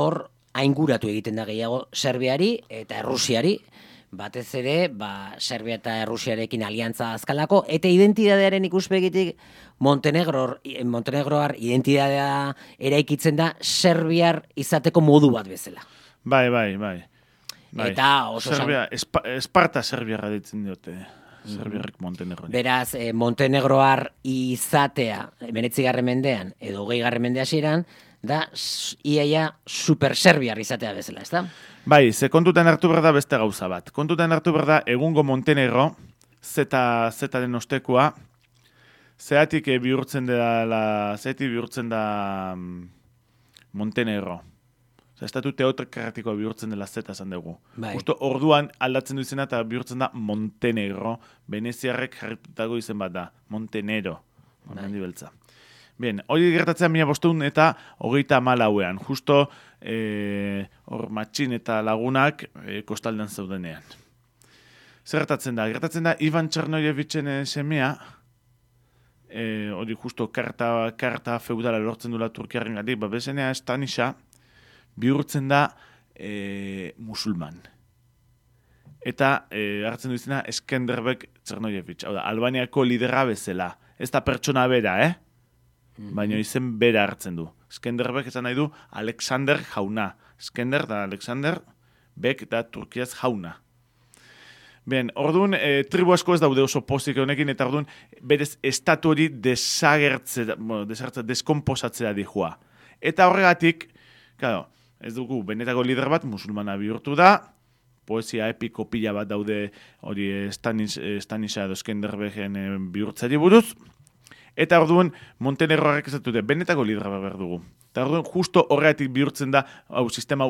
ainguratu egiten da gehiago Serbiari eta Errusiari, batez ere, Serbia eta Errusiarekin aliantza azkalako, eta identidadearen ikuspegitik Montenegroar identidadea eraikitzen da serbiar izateko modu bat bezala. Bai. Eta oso Serbia, Esparta Serbiarra ditzen diote. Serbiarrek Montenegro. Beraz, Montenegroar izatea 19. mendean edo 20. mende hasieran da iaia super serbiar izatea bezala, ezta? Bai, ze kontutan hartu behar da beste gauza bat. Kontutan hartu behar da egungo Montenegro, zetaren ostekoa, zeatik bihurtzen da Montenegro. Estatu teokratikoa bihurtzen dela zeta esan dugu. Bai. Justo orduan aldatzen du izena eta bihurtzen da Montenegro. Veneziarrek jarritutako izen bat da. Montenegro. Handi beltza. Bien, hori gertatzea 1500 eta 34ean. Justo hor matxin eta lagunak kostaldean zeudenean. Zer gertatzen da? Gertatzen da Ivan Txernojevitzen semea, hori justo karta feudala lortzen dula Turkiaren gatik, bezenea Stanisa, bihurtzen da musulman. Eta hartzen du izena Eskenderbek Txernojevic. Hau da, Albaniako lidera bezala. Ez da pertsona bera, baina izen bera hartzen du. Eskenderbek esan nahi du Alexander jauna. Eskender da Alexander, bek da Turkiaz jauna. Ben, orduan, tribu asko ez daude oso pozik honekin, eta orduan, berez estatu hori deskomposatzea dihua. Eta horregatik, claro, ez dugu, benetako lider bat musulmana bihurtu da, poesia epiko pila bat daude hori Stanisa edo Eskenderbegen bihurtzari buruz, eta orduan Montenegroarek ez dute, benetako lider bat behar dugu. Eta orduan, justo horregatik bihurtzen da, sistema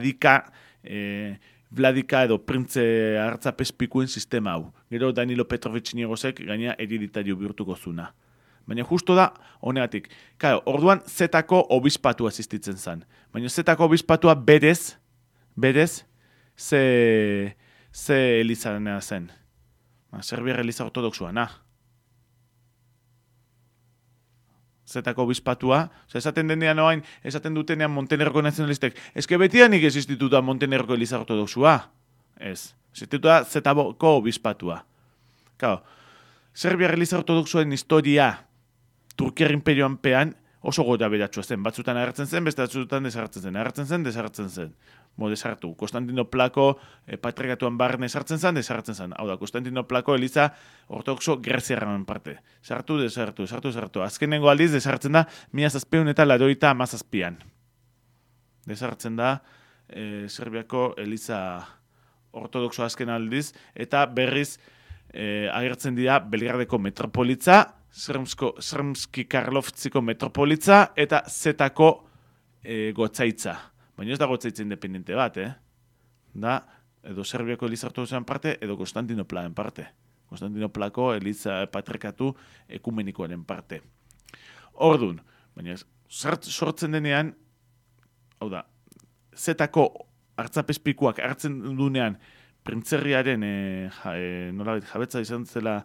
Vladika edo printze hartzapespikuen sistema hau. Gero Danilo Petrovic Niegosek gaina hereditario bihurtuko zuna. Baina justo da, honegatik. Claro, orduan zetako obispatua existitzen zen. Baina zetako obispatua berez, ze elizarena zen. Serbiar eliza ortodoxua, Zetako obispatua, esaten denean oain, esaten dutenean Montenegroko nazionalistek, eske betianik existituta Montenegroko eliza ortodoxua? Ez. Existituta zetako obispatua. Claro, Serbiar eliza ortodoxuaren historia Turkiar imperioan pean oso gora beratxua zen. Batzutan agertzen zen, beste batzutan desartzen zen. Desartu. Konstantinoplako patriarkatuan barren desartzen zen. Hau da, Konstantinoplako eliza ortodoxo greziarren parte. Desartu. Azkenengo aldiz desartzen da 1787an. Desartzen da Serbiako eliza ortodoxo azken aldiz, eta berriz agertzen dira Belgradeko metropolitza, Sremski Karlovtziko metropolitza eta Zetako gotzaitza. Baina ez da gotzaitza independente bat, Da, edo Serbiako eliza ortodoxoan parte, edo Konstantinoplaren parte. Konstantinoplako eliza patriarkatu ekumenikoaren parte. Ordun, baina sortzen denean, hau da, Zetako hartzapespikuak hartzen dunean printzerriaren jabetza izan zela,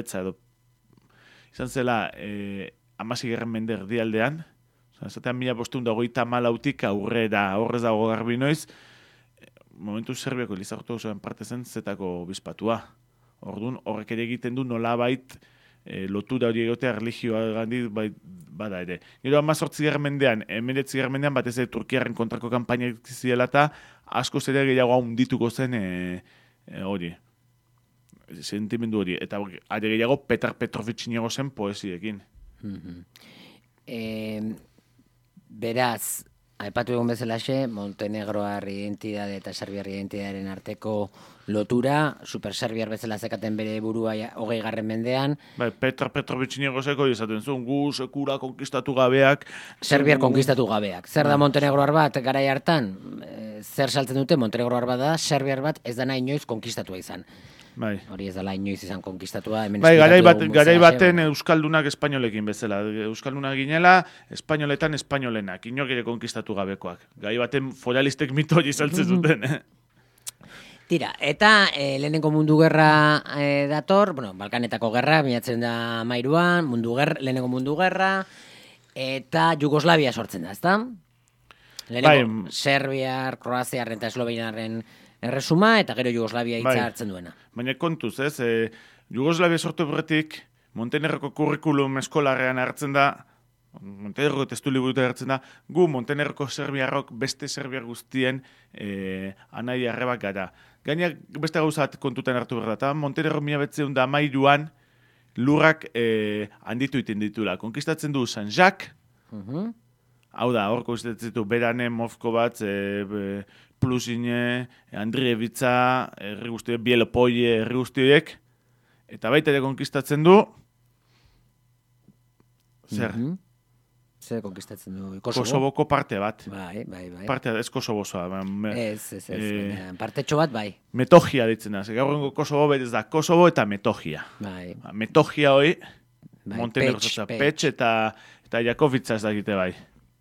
izan zela 16. mende erdialdean, esatean 1524 aurrera, horrez dago garbi noiz, momentu Serbiako eliza ortodoxoaren parte zen Zetako obispatua. Orduan, horrek ere egiten du nolabait lotura hori egotea religioa gandik bada ere. Gero 18. mendean, 19. mendean batez ere Turkiaren kontrako kanpainak ziela eta asko zera gehiago handituko zen hori. Sentimendu hori. Eta are gehiago Petar Petrovic Niegosen poesiekin. Beraz, aipatu egun bezalaxe, Montenegroar identidade eta Serbiar identidadearen arteko lotura, super serbiar bezala zekaten bere burua 20. mendean. Bai, Petar Petrovic Niegoseko izaten zuen, gu sekura konkistatu gabeak. Serbiar konkistatu gabeak. Zer da Montenegroar bat garai hartan? Zer saltzen dute, Montenegroar bat da, Serbiar bat ez dana inoiz konkistatua izan. Bai. Hori ez dela inoiz izan konkistatua. Bai, garai baten euskaldunak espainolekin bezala. Euskaldunak ginela, espainoletan espainolenak. Inok ere konkistatu gabekoak. Gai baten foralistek mito hori saltzen zuten. Tira, eta lehenengo mundu gerra dator, Balkanetako gerra, 1913an, lehenengo mundu gerra, eta Jugoslavia sortzen da, ezta? Lehenengo, Serbiar, Kroaziar eta Esloveniarren erresuma, eta gero Jugoslavia hitza hartzen duena. Baina kontuz, ez? Jugoslavia sortu berretik, Montenegroko kurrikulum eskolarrean hartzen da, Montenegroko testu liburuta hartzen da, gu Montenegroko serbiarrok beste serbiar guztien anai arrebak gara. Gaina beste gauzat kontutan hartu behar da, eta Montenegro 1913an lurrak handitu iten ditula. Konkistatzen du San Jacques, hau da, hor konkistatzen ditu Berane, Movkovac, Plusine, Andrievitza, herri guztiek, Bielopoie, herri guztiek, eta baita ere konkistatzen du, zer? Zer konkistatzen du? Kosovoko parte bat. Bai. Parte ez Kosovozoa. Ez, partetxo bat, bai. Metogia ditzen da. Gaur Kosovo berez da Kosovo eta Metogia. Bai. Metogia hoi, Montenegro eta Pech eta Jakovitza ez dakite bai.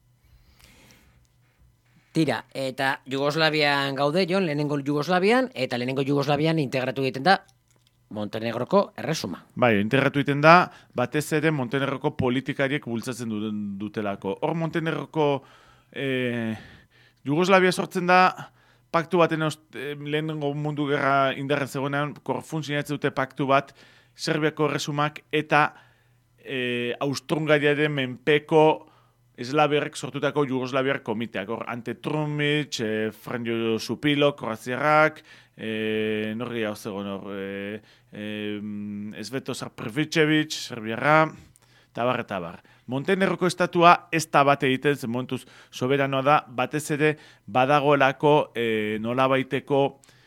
Tira, eta Jugoslavian gaude, Jon, lehenengo Jugoslavian, eta lehenengo Jugoslavian integratu egiten da Montenegroko erresuma. Bai, integratu egiten da, batez ere Montenegroko politikariek bultzatzen dutelako. Hor Montenegroko Jugoslavia sortzen da, paktu baten lehenengo mundu gerra indarren zegoenean, Korfun sinatzen dute paktu bat, Serbiako erresumak eta Austro-Hungariaren menpeko eslaberrek sortutako Jugoslaviar komiteak. Hor, Ante Trumic, Franjo Supilo, Kroaziarrak, norri hau zegoen hor, Sveto Sarprevicevic, Serbiarra, tabar. Montenegroko estatua ez da bat egiten, zen momentuz soberanoa da, batez ere badagoelako nolabaiteko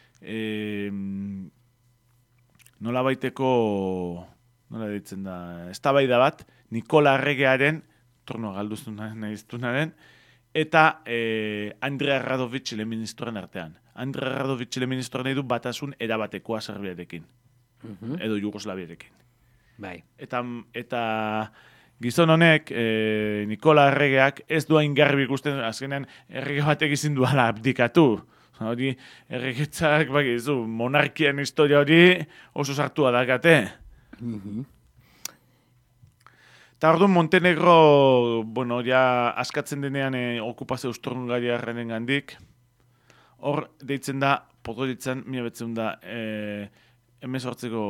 nola ditzen da, eztabaida bat, Nikola Erregearen tornoa galduztunaren, eta Andrea Radovic leministroen artean. Andrea Radovic leministroen nahi du batasun erabatekoa Serbiarekin, edo Jugoslaviarekin. Bai. Eta gizon honek, Nikola Erregeak, ez duain garbi ikusten, azkenean errege batek izin duala abdikatu. Hori, erregetzak, monarkian historia hori oso sartua dakate. Eta orduan Montenegro, ja askatzen denean okupazio Austro-Hungariarren gandik, hor deitzen da, Podgorican, 1918ko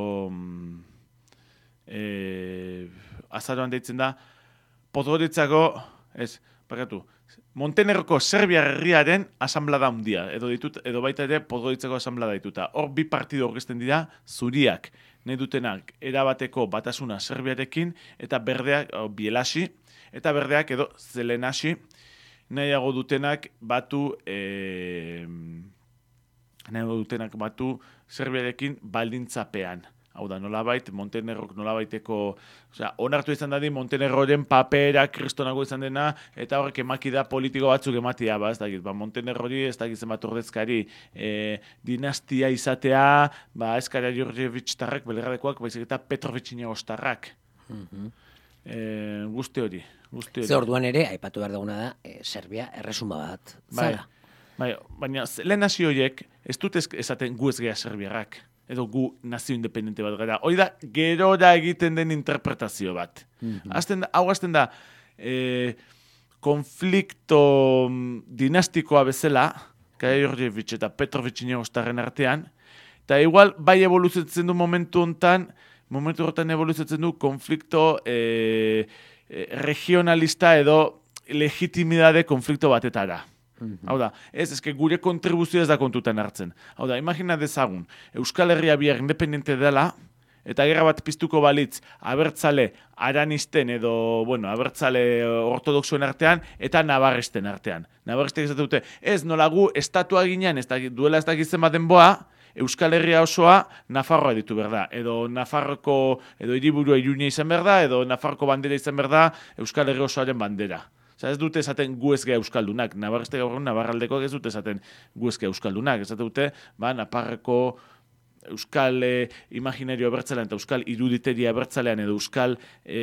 azaroan deitzen da, Podgoricako, Montenegroko Serbiar herriaren asanblada handia, edo baita ere Podgoricako asanblada dituta. Hor bi partido orkesten dira, zuriak, nahi dutenak erabateko batasuna Serbiarekin, eta berdeak, Bielasi, eta berdeak edo Zelenasi, nahiago dutenak batu Serbiarekin baldintzapean. Hau da, nolabait, Montenegrok nolabaiteko, onartu izan dadi Montenegroren papera kristonago izan dena, eta horrek emaki da politiko batzuk ematia, ez dakit, Montenegrori, ez dakit zenbat ordezkari, dinastia izatea, Eskara Djordjevic tarrak, Belgradekoak, baizik eta Petrovic Ineostarrak. Guzti hori. Ze orduan ere, aipatu behar duguna da, Serbia erresuma bat. Zara. Baina, lehen hasi horiek, ez dut esaten gu ez gea serbiarrak. Edo gu nazio independente bat gara. Hoi da, gerora egiten den interpretazio bat. Hau hasten da, konflikto dinastikoa bezala, Karađorđević eta Petrović Ineostarren artean, eta igual, bai evoluzitzen du momentu horretan evoluzitzen du konflikto regionalista edo legitimidade konflikto batetara. Hau da, gure kontribuzioa ez da kontutan hartzen. Hau da, imagina dezagun, Euskal Herria bihar independente dela, eta gerra bat piztuko balitz abertzale aranisten edo, abertzale ortodoxoen artean, eta navarresten artean. Navarrestek ez dute, ez nolagu estatua ginean, duela ez dakitzen baten boa, Euskal Herria osoa Nafarroa ditu berda, edo Nafarroko, edo hiriburua Iruña izan berda, edo Nafarroko bandera izan berda, Euskal Herria osoaren bandera. Ez dute esaten gu ez gea euskaldunak, Navarreste gaur Navarraldekoak ez dute esaten gu ez gea euskaldunak, ez dute, Naparreko euskal imaginario abertzalean eta euskal iruditeria abertzalean edo euskal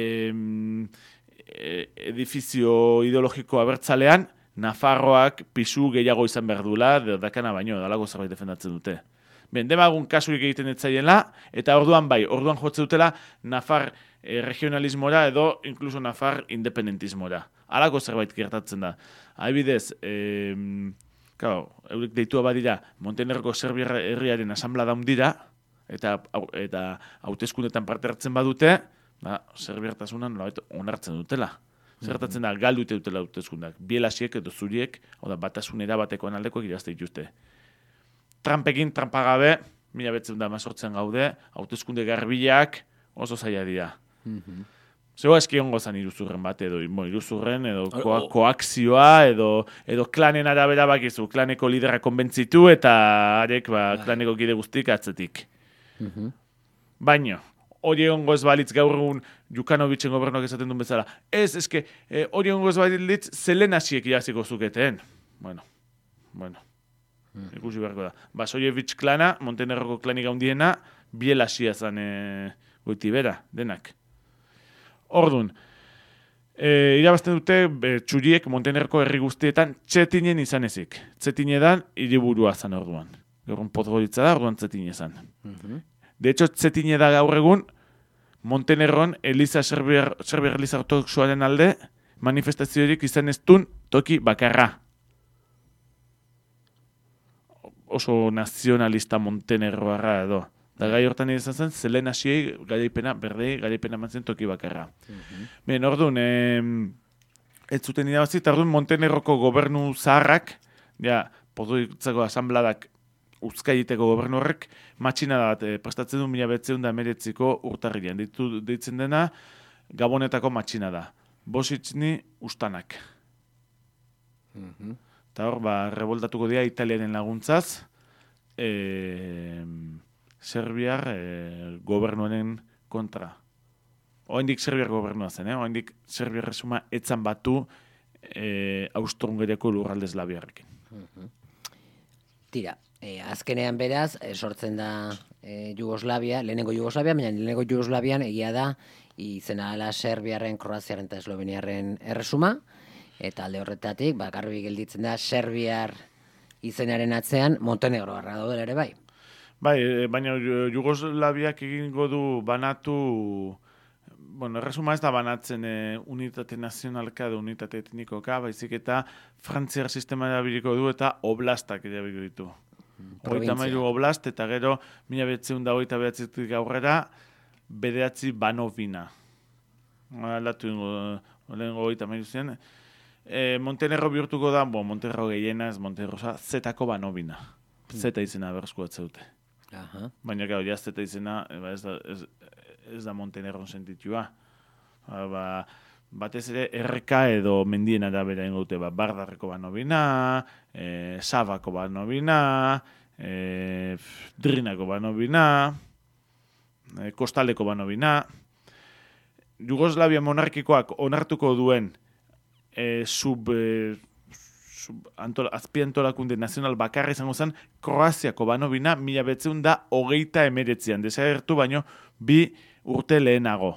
edifizio ideologiko abertzalean, Nafarroak pisu gehiago izan behar duela, dakana baino, dalako zerbait defendatzen dute. demagun kasurik egiten etzaiela, eta orduan jotze dutela Nafar regionalismora edo inkluso Nafar independentismora. Halako zerbait gertatzen da. Adibidez, eurek deitua badira, Montenegroko Serbiar herriaren asanblada hundira, eta hauteskundetan parte hartzen badute, serbiartasunan onartzen dutela. Zertatzen da, galdute dutela hauteskundak. Bielasiek edo zuriek, batasunera batekoan aldekoak irazte dituzte. Trumpekin, Trumpa gabe, 1918 gaude, hauteskunde garbilak oso zaila dira. Zego eski hongo zan iruzurren bat, edo iruzurren, edo koakzioa, edo klanen arabera bakizu, klaneko lidera konbentzitu, eta arek klaneko kide guztik atzetik. Baina, hori egongo ez balitz gaur egun Jukanovitzen gobernuak esaten duen bezala. Eske, hori egongo ez balitz Zelenasiek iraziko zuketen. Bueno. Ikusi beharko da. Basoyevich klana, Montenegroko klanik handiena, Bielasia zan goiti bera, denak. Ordun, irabazten dute txuriek Montenegroko herri guztietan Txetinen izan ezik. Txetinedan hiriburua zan orduan. Gaurun Podgorica da, orduan Txetine zan. De hecho, Txetine da gaur egun Montenegron Eliza Serbiar Eliza Ortodoxoaren alde manifestaziorik izan ez duen toki bakarra. Oso nazionalista Montenegroarra edo. Da gai hortan izan zen, Zelenasiei garaipena mantzen toki bakarra. Orduan, ez zuten irabazit, orduan Montenegroko gobernu zaharrak, Podgoricako asanbladak uzkaiteko gobernu horrek, matxina bat prestatzen du 1919ko urtarrilean. Deitzen dena, Gabonetako matxina da. Bositzni ustanak. Eta hor, revoltatuko dira Italiaren laguntzaz, Serbiar gobernuaren kontra. Oendik Serbiar gobernua zen, oendik Serbiar resuma etzan batu Austro-Hungariako lurralde eslaviarrekin. Tira, azkenean beraz, sortzen da Jugoslavia, lehenengo Jugoslavia, baina lehenengo Jugoslavian egia da izena ala Serbiaren, Kroaziaren eta Esloveniaren erresuma, eta alde horretatik, garbi gelditzen da Serbiar izenaren atzean Montenegroarra daudela ere bai. Bai, baina Jugoslaviak egingo du banatu, erresuma ez da banatzen unitate nazionalka edo unitate etnikoka, baizik eta frantziar sistema erabiliko du eta oblastak erabiliko ditu. 33 oblast eta gero 1929 aurrera 9 banovina. Aldatu lehengo 33 zen. Montenegro bihurtuko da, Montenegro gehiena ez Montenegro zetako banovina. Zeta izena berreskuatze dute. Baina gau, zeta izena ez da Montenegron sentitua. Batez ere erreka edo mendien arabera ingo dute, Bardarreko banovina, Sabako banovina, Drinako banovina, Kostaleko banovina. Jugoslavia monarkikoak onartuko duen azpiantolakunde nazional bakarra izango zen Kroaziako banovina 1929an desagertu baino 2 urte lehenago.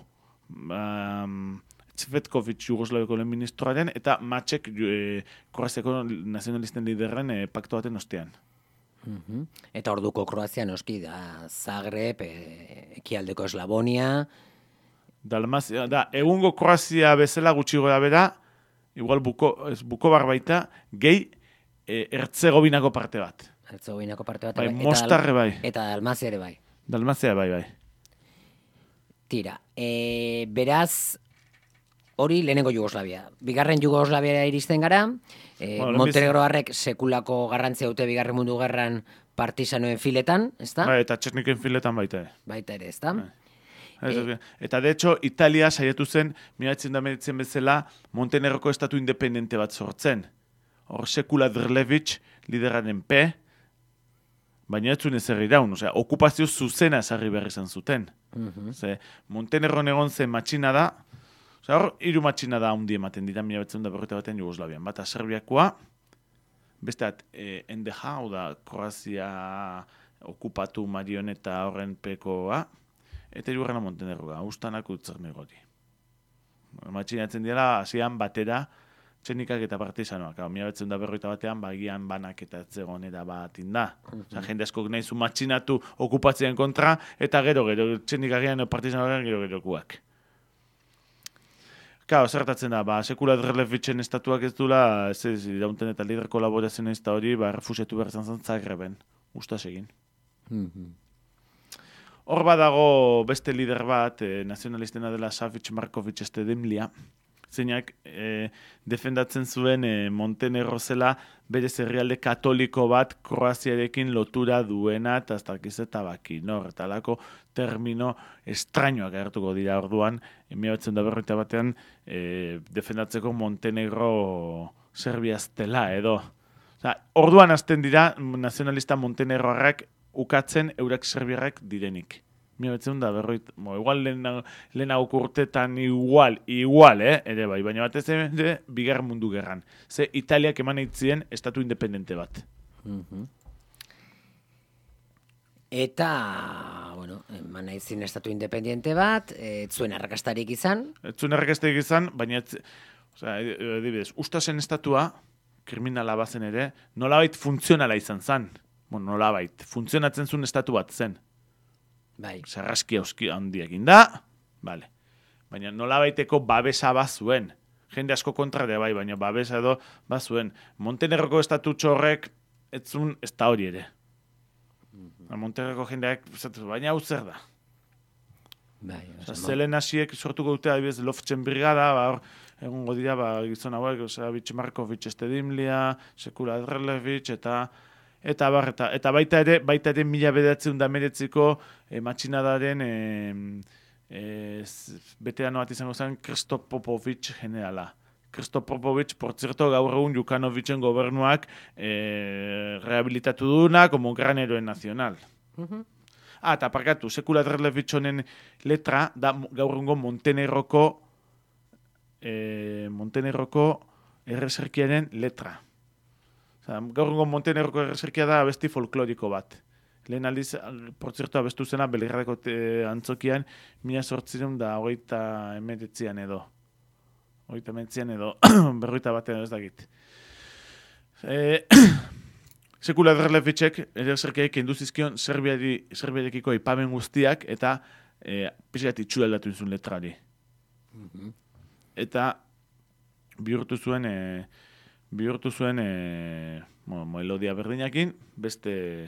Cvetkovic Jugoslaviako lehen ministroaren eta Maček Kroaziako nazionalisten liderren paktu baten ostean. Eta orduko Kroazia noski da Zagreb, ekialdeko Eslavonia. Dalmazia, egungo Kroazia bezala gutxi gora bera, igual Bukobar baita, gehi Herzegovinako parte bat. Herzegovinako parte bat. Bai, Mostarre bai. Eta Dalmazia ere bai. Dalmazia bai. Tira, beraz, hori lehenengo Jugoslavia. Bigarren Jugoslaviara iristen gara, Montenegroarrek sekulako garrantzia dute Bigarren Mundu Gerran partisanoen filetan, ezta? Bai, eta Txetniken filetan baita ere. Baita ere, ezta? Eta de hecho, Italia saiatu zen, 1919 bezala, Montenegroko estatu independente bat sortzen. Hor, Sekula Drlevic lideraren P, baina ez zuen ezer iraun, okupazio zuzena esarri behar izan zuten. Montenegron egon zen matxina da, hor, 3 matxina da handi ematen dira 1940 batean Jugoslavian. Bata Serbiakoa, besteat NDH, da Kroazia okupatu marioneta horren pekoa, eta hirugarrena Montenegroa, ustanak utzarnegori. Matxinatzen dira, hasian batera, txenikak eta partizanoak. 1941 bagian banak eta etzegonera bat inda. Jende askok nahi zu matxinatu okupatzien kontra, eta gero txenikagian partizanoak gerokuak. Zertatzen da, Sekula Drlevitxen estatuak ez dula, ez iraunten eta lider kolaborazioen ez da hori, refusetu behar zan Zagreben. Ustaz egin. Hor badago beste lider bat, nazionalistena dela Savic Markovic Estedimlia, zeinak defendatzen zuen Montenegro zela bere herrialde katoliko bat Kroaziarekin lotura duena eta aztarkizeta bakinor. Eta lako termino estrainoak agertuko dira orduan, 1940 batean defendatzeko Montenegro Serbiaztela edo. Orduan hasten dira nazionalista Montenegroarrak ukatzen eurak serbiarrak direnik. 1940, igual lehenago urtetan igual, ere bai, baina batez bigarren mundu gerran. Ze Italiak eman eitzien estatu independente bat. Eta, eman eitzien estatu independente bat, ez zuen arrakastarik izan. Ez zuen arrakastarik izan, baina, adibidez, Ustasen estatua, kriminala bazen ere, nolabait funtzionala izan zen. Nolabait, funtzionatzen zuen estatu bat zen. Bai. Sarraski handiak inda, bale. Baina nolabaiteko babesa bazuen. Jende asko kontra ere bai, baina babesa edo bazuen. Montenegroko estatutxo horrek etzun ez da hori ere. Montenegroko jendeak, baina hau zer da. Bai. Zelen hasiek sortuko dute adibidez Loftzen brigada, egongo dira gizon hauek, Savic Markovic Estedimlia, Sekula Drlevitx eta baita ere 1919ko matxinadaren beterano bat izango zen Krsto Popovic generala. Krsto Popovic, por cierto, gaur egun Jukanovicen gobernuak rehabilitatu duna como gran héroe nacional. Eta parkatu, Sekula Drlevitx honen letra da gaur egungo Montenegroko erreserkiaren letra. Gaur egun Montenegroko erreserkia da abesti folkloriko bat. Lehen aldiz, por cierto, abestu zena Belgradeko antzokian 1889 edo. 89 edo, berroita batean ez dakit. Sekula Drlevitxek erreserkiaik induzizkion Serbiarekiko aipamen guztiak eta pixkat itxu aldatu izun letrari. Eta bihurtu zuen melodia berdinakin beste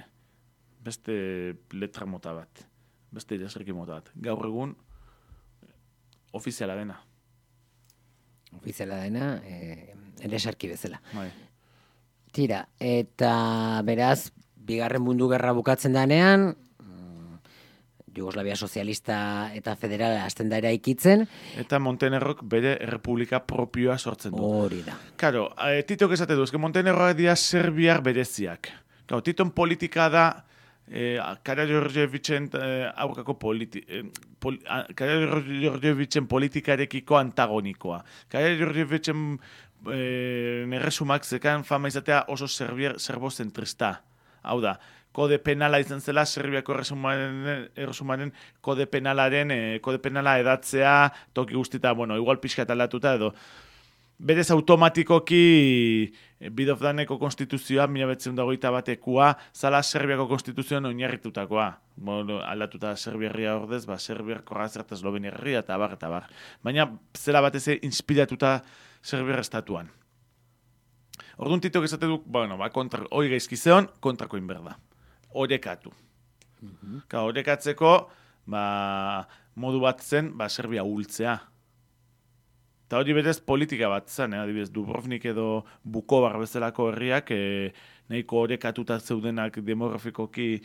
letra mota bat, beste iraserki mota bat. Gaur egun ofiziala dena. Ofiziala dena, ereserki bezala. Bai. Tira, eta beraz, bigarren mundu gerra bukatzen danean, Jugoslavia sozialista eta federala hasten da eraikitzen. Eta Montenegrok bere errepublika propioa sortzen du. Hori da. Karo, Titok esate du, Montenegroak dira serbiar bereziak. Karo, Titon politika da Karađorđevićen aurkako Karađorđevićen politikarekiko antagonikoa. Karađorđevićen erresumak zekan fama izatea oso serbozentrista. Hau da, kode penala izan zela, Serbiako erresumaren kode penala edatzea, toki guztita, igual pixkat aldatuta edo. Berez automatikoki Bidovdaneko konstituzioa, 1921 zala Serbiako konstituzioan oinarritutakoa. Aldatuta Serbiarria ordez, Serbiar, Kroazia eta Esloveniarria eta bar. Baina zela batez inspiratuta Serbiar estatuan. Orduan Titok esate du, hori gaizkizeon, kontrako inberda. Orekatu. Orekatzeko, modu bat zen, Serbia hultzea. Eta hori berez politika bat zen, adibidez, Dubrovnik edo Bukovar bezalako herriak, nahiko orekatuta zeudenak demografikoki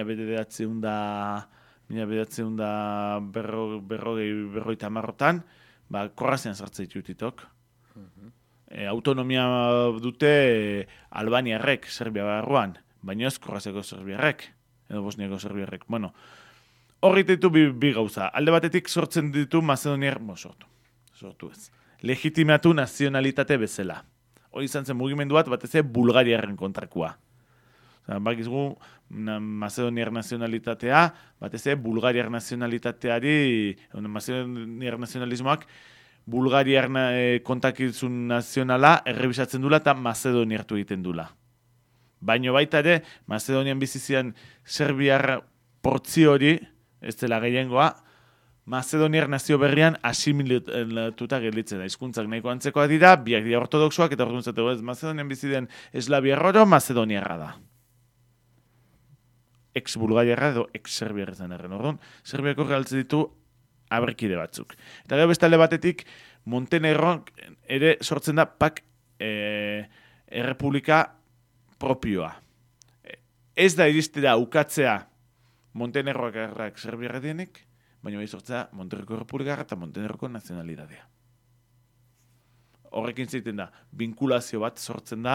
1950 Kroazian sartzea ditu Titok. Autonomia dute albaniarrek, Serbia barruan, baina ez Kroaziako serbiarrek, edo Bosniako serbiarrek. Horri ditu bi gauza. Alde batetik sortzen ditu Macedoniar, sortu ez. Legitimatu nazionalitate bezala. Hori izan zen mugimendu bat ez Bulgariaren kontrakoa. Bakizgu Macedoniar nazionalitatea, batez Bulgariar nazionalitateari, Macedoniar nazionalismoak Bulgariar kontakizun nazionala errebisatzen dula eta Mazedoniartu egiten dula. Baino baita ere, Mazedonian bizizian Serbiar portzi hori, ez dela gehiengoa, Mazedoniar nazio berrian asimilatuta gelditzen da. Hizkuntzak nahiko antzekoa dira, biak dira ortodoxoak, eta orduan zateko ez Mazedonian biziden eslabiarroro, Mazedoniarra da. Ex-Bulgariarra edo ex-Serbiarra zen erren. Orduan, Serbiako galtzen ditu aberkide batzuk. Eta gero beste alde batetik, Montenegro ere sortzen da pak errepublika propioa. Ez da iristera ukatzea Montenegroak errak Serbiarra dienik, baina bai sortzea Montenegroko Republika eta Montenegroko nazionalidadea. Horrekin zeiten da, binkulazio bat sortzen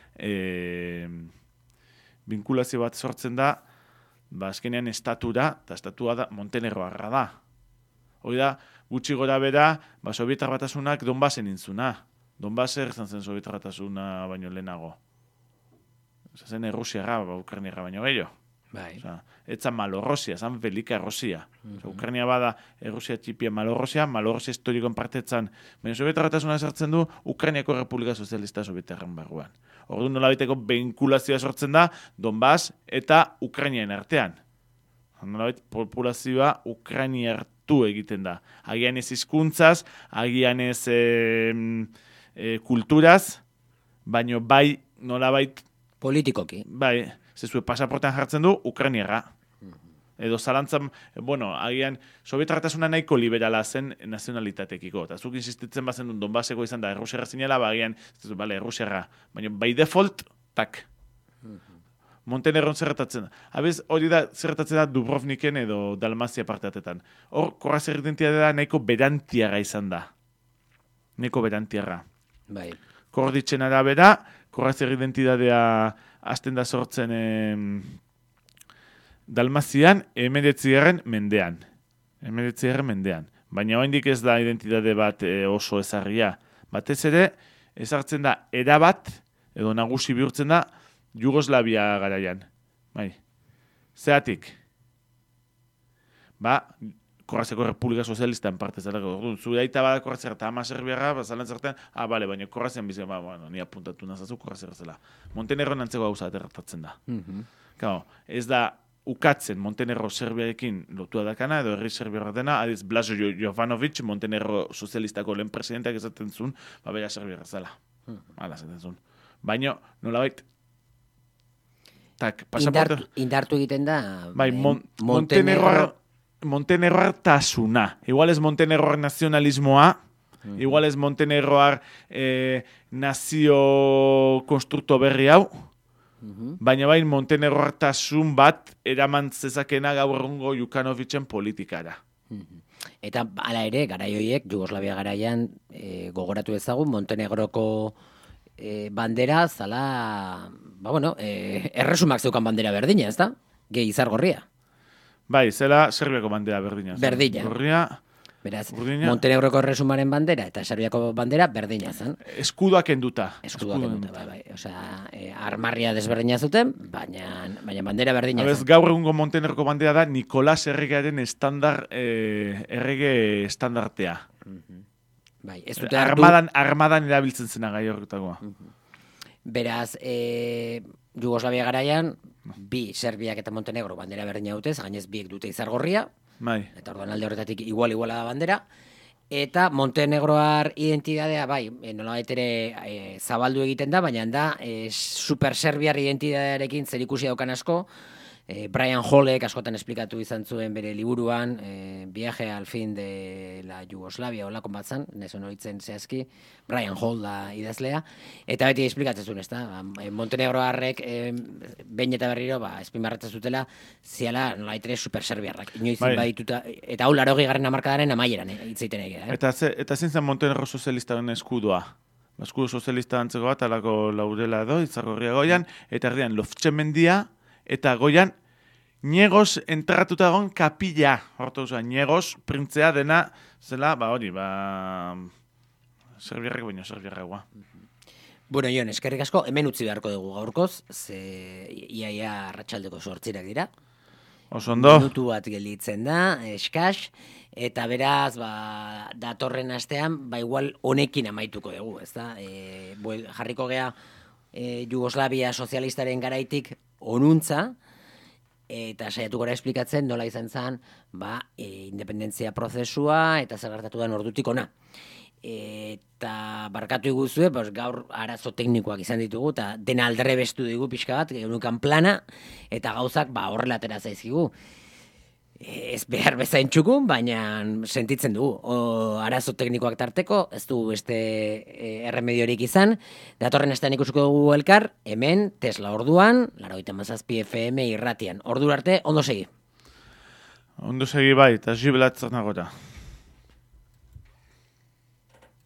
da, azkenean estatura, eta estatua da Montenegroarra da. Hori da, gutxi gora bera, Sovietar Batasunak Donbasen intzuna. Donbaser izan zen Sovietar Batasuna baino lehenago. Zen Errusiarra, Ukrainiarra baino gehiago. Bai. Etzan Malorrosia, zan Velika Rosia. Ukrainia bada Errusia txipia Malorrosia historikoen partetzan, baina Sovietar Batasuna sartzen du Ukrainiako Republika Sozialista Sovietarren barruan. Orduan nolabiteko binkulazioa sortzen da Donbas eta Ukrainian artean. Nolabit populazioa Ukrainiartu egiten da. Agian ez hizkuntzaz, agian ez kulturaz, baino bai nolabait politikoki. Bai, zezue pasaportean jartzen du Ukrainiarra. Edo zalantzan, agian Sovietar Batasuna nahiko liberala zen nazionalitatekiko. Eta zuk insistitzen bazen duen Donbaseko izan da Errusiarra zinela, agian, Errusiarra. Baina by default, tak. Montenegron zerretatzen da. Habez, hori da zerretatzen da Dubrovniken edo Dalmazia parteatetan. Hor, korrazer identitatea nahiko berantiarra izan da. Nahiko berantiarra. Bai. Korditzen arabera, korrazer identitatea hasten da sortzen Dalmazian 19. mendean. 19. mendean. Baina oraindik ez da identitate bat oso ezarria. Batez ere, ezartzen da erabat, edo nagusi bihurtzen da, Jugoslavia garaian. Bai. Zeatik? Korrazeko Republika Sozialistan parte zelako. Zure aita bada korrazer eta ama serbiarra, zalan zerten, baina korrazean bizien, ni apuntatu nazazu korrazer zela. Montenegron antzeko gauza aterratatzen da. Ez da ukatzen Montenegro Serbiarekin lotua dakana, edo herri serbiarra dena, adiz Blažo Jovanović, Montenegro Sozialistako lehen presidenteak esaten zuen, bera serbiarra zela. Hala zaten zuen. Baina, nolabait, indartu egiten da bai, Montenegroar tasuna. Igual ez Montenegroar nazionalismoa, igual ez Montenegroar nazio konstrukto berri hau, baina bain Montenegroar tasun bat eraman zezakena gaur egungo Jukanovicen politikara. Eta hala ere, garai horiek, Jugoslavia garaian gogoratu ezagun, Montenegroko bandera zala, erresumak zeukan bandera berdina, ez da? Gehi izargorria. Bai, zela Serbiako bandera berdina. Berdina. Gorria, beraz, urdina. Montenegroko erresumaren bandera eta Serbiako bandera berdina zen. Eskudoak enduta. Bai. Osea, armarria desberdina zuten, baina bandera berdina zen. Gaur egungo Montenegroko bandera da Nikolas erregearen errege estandartea. Bai, ez dute armadan erabiltzen zena gai horretagoa. Beraz, Jugoslavia garaian, bi Serbiak eta Montenegro bandera berdina dutez, gainez biek dute izargorria, eta orduan alde horretatik iguala da bandera, eta Montenegroar identitatea, bai, nolabait ere zabaldu egiten da, baina da, super serbiar identitatearekin zerikusi daukan asko, Brian Hallek askotan esplikatu izan zuen bere liburuan, Viaje al fin de la Yugoslavia, olakon bat zan, neso noritzen zehazki, Brian Hall da idazlea, eta beti esplikatzen zuen, ez da, Montenegroarrek behin eta berriro, espimarratzen zutela, ziala nolaitere super serbiarrak, inoiz badituta, eta hau 80. hamarkadaren amaieran, hitzeiten egia. Eta zein zen Montenegro sozialistaren eskudoa? Eskudo sozialista antzeko bat, alako laurela edo, izargorria goian, eta erdian Loftzen-mendia, eta goian, Niegos enterratuta egon kapilla, hortu zuen, Niegos printzea dena, zela, serbiarrak baino serbiarragoa. Bueno, Jon, eskerrik asko, hemen utzi beharko dugu gaurkoz, ze iaia arratsaldeko 8 dira, Osondo. Minutu bat gelditzen da, eskas, eta beraz, datorren astean, igual honekin amaituko dugu, ez da? Jarriko gea Jugoslavia sozialistaren garaitik onuntza, eta saiatu gora esplikatzen nola izan zen, independentzia prozesua, eta zer gertatu den ordutik ona. Eta barkatu iguzue, gaur arazo teknikoak izan ditugu, eta dena aldre bestu digu pixka bat, genukan plana, eta gauzak horrela atera zaizkigu. Ez behar bezain txukun, baina sentitzen dugu. Arazo teknikoak tarteko, ez du beste erremediorik izan. Datorren astean ikusiko dugu elkar, hemen, Tesla orduan, 97 FM irratian. Ordura arte, ondo segi. Ondo segi bai, eta jibelatzen nagora.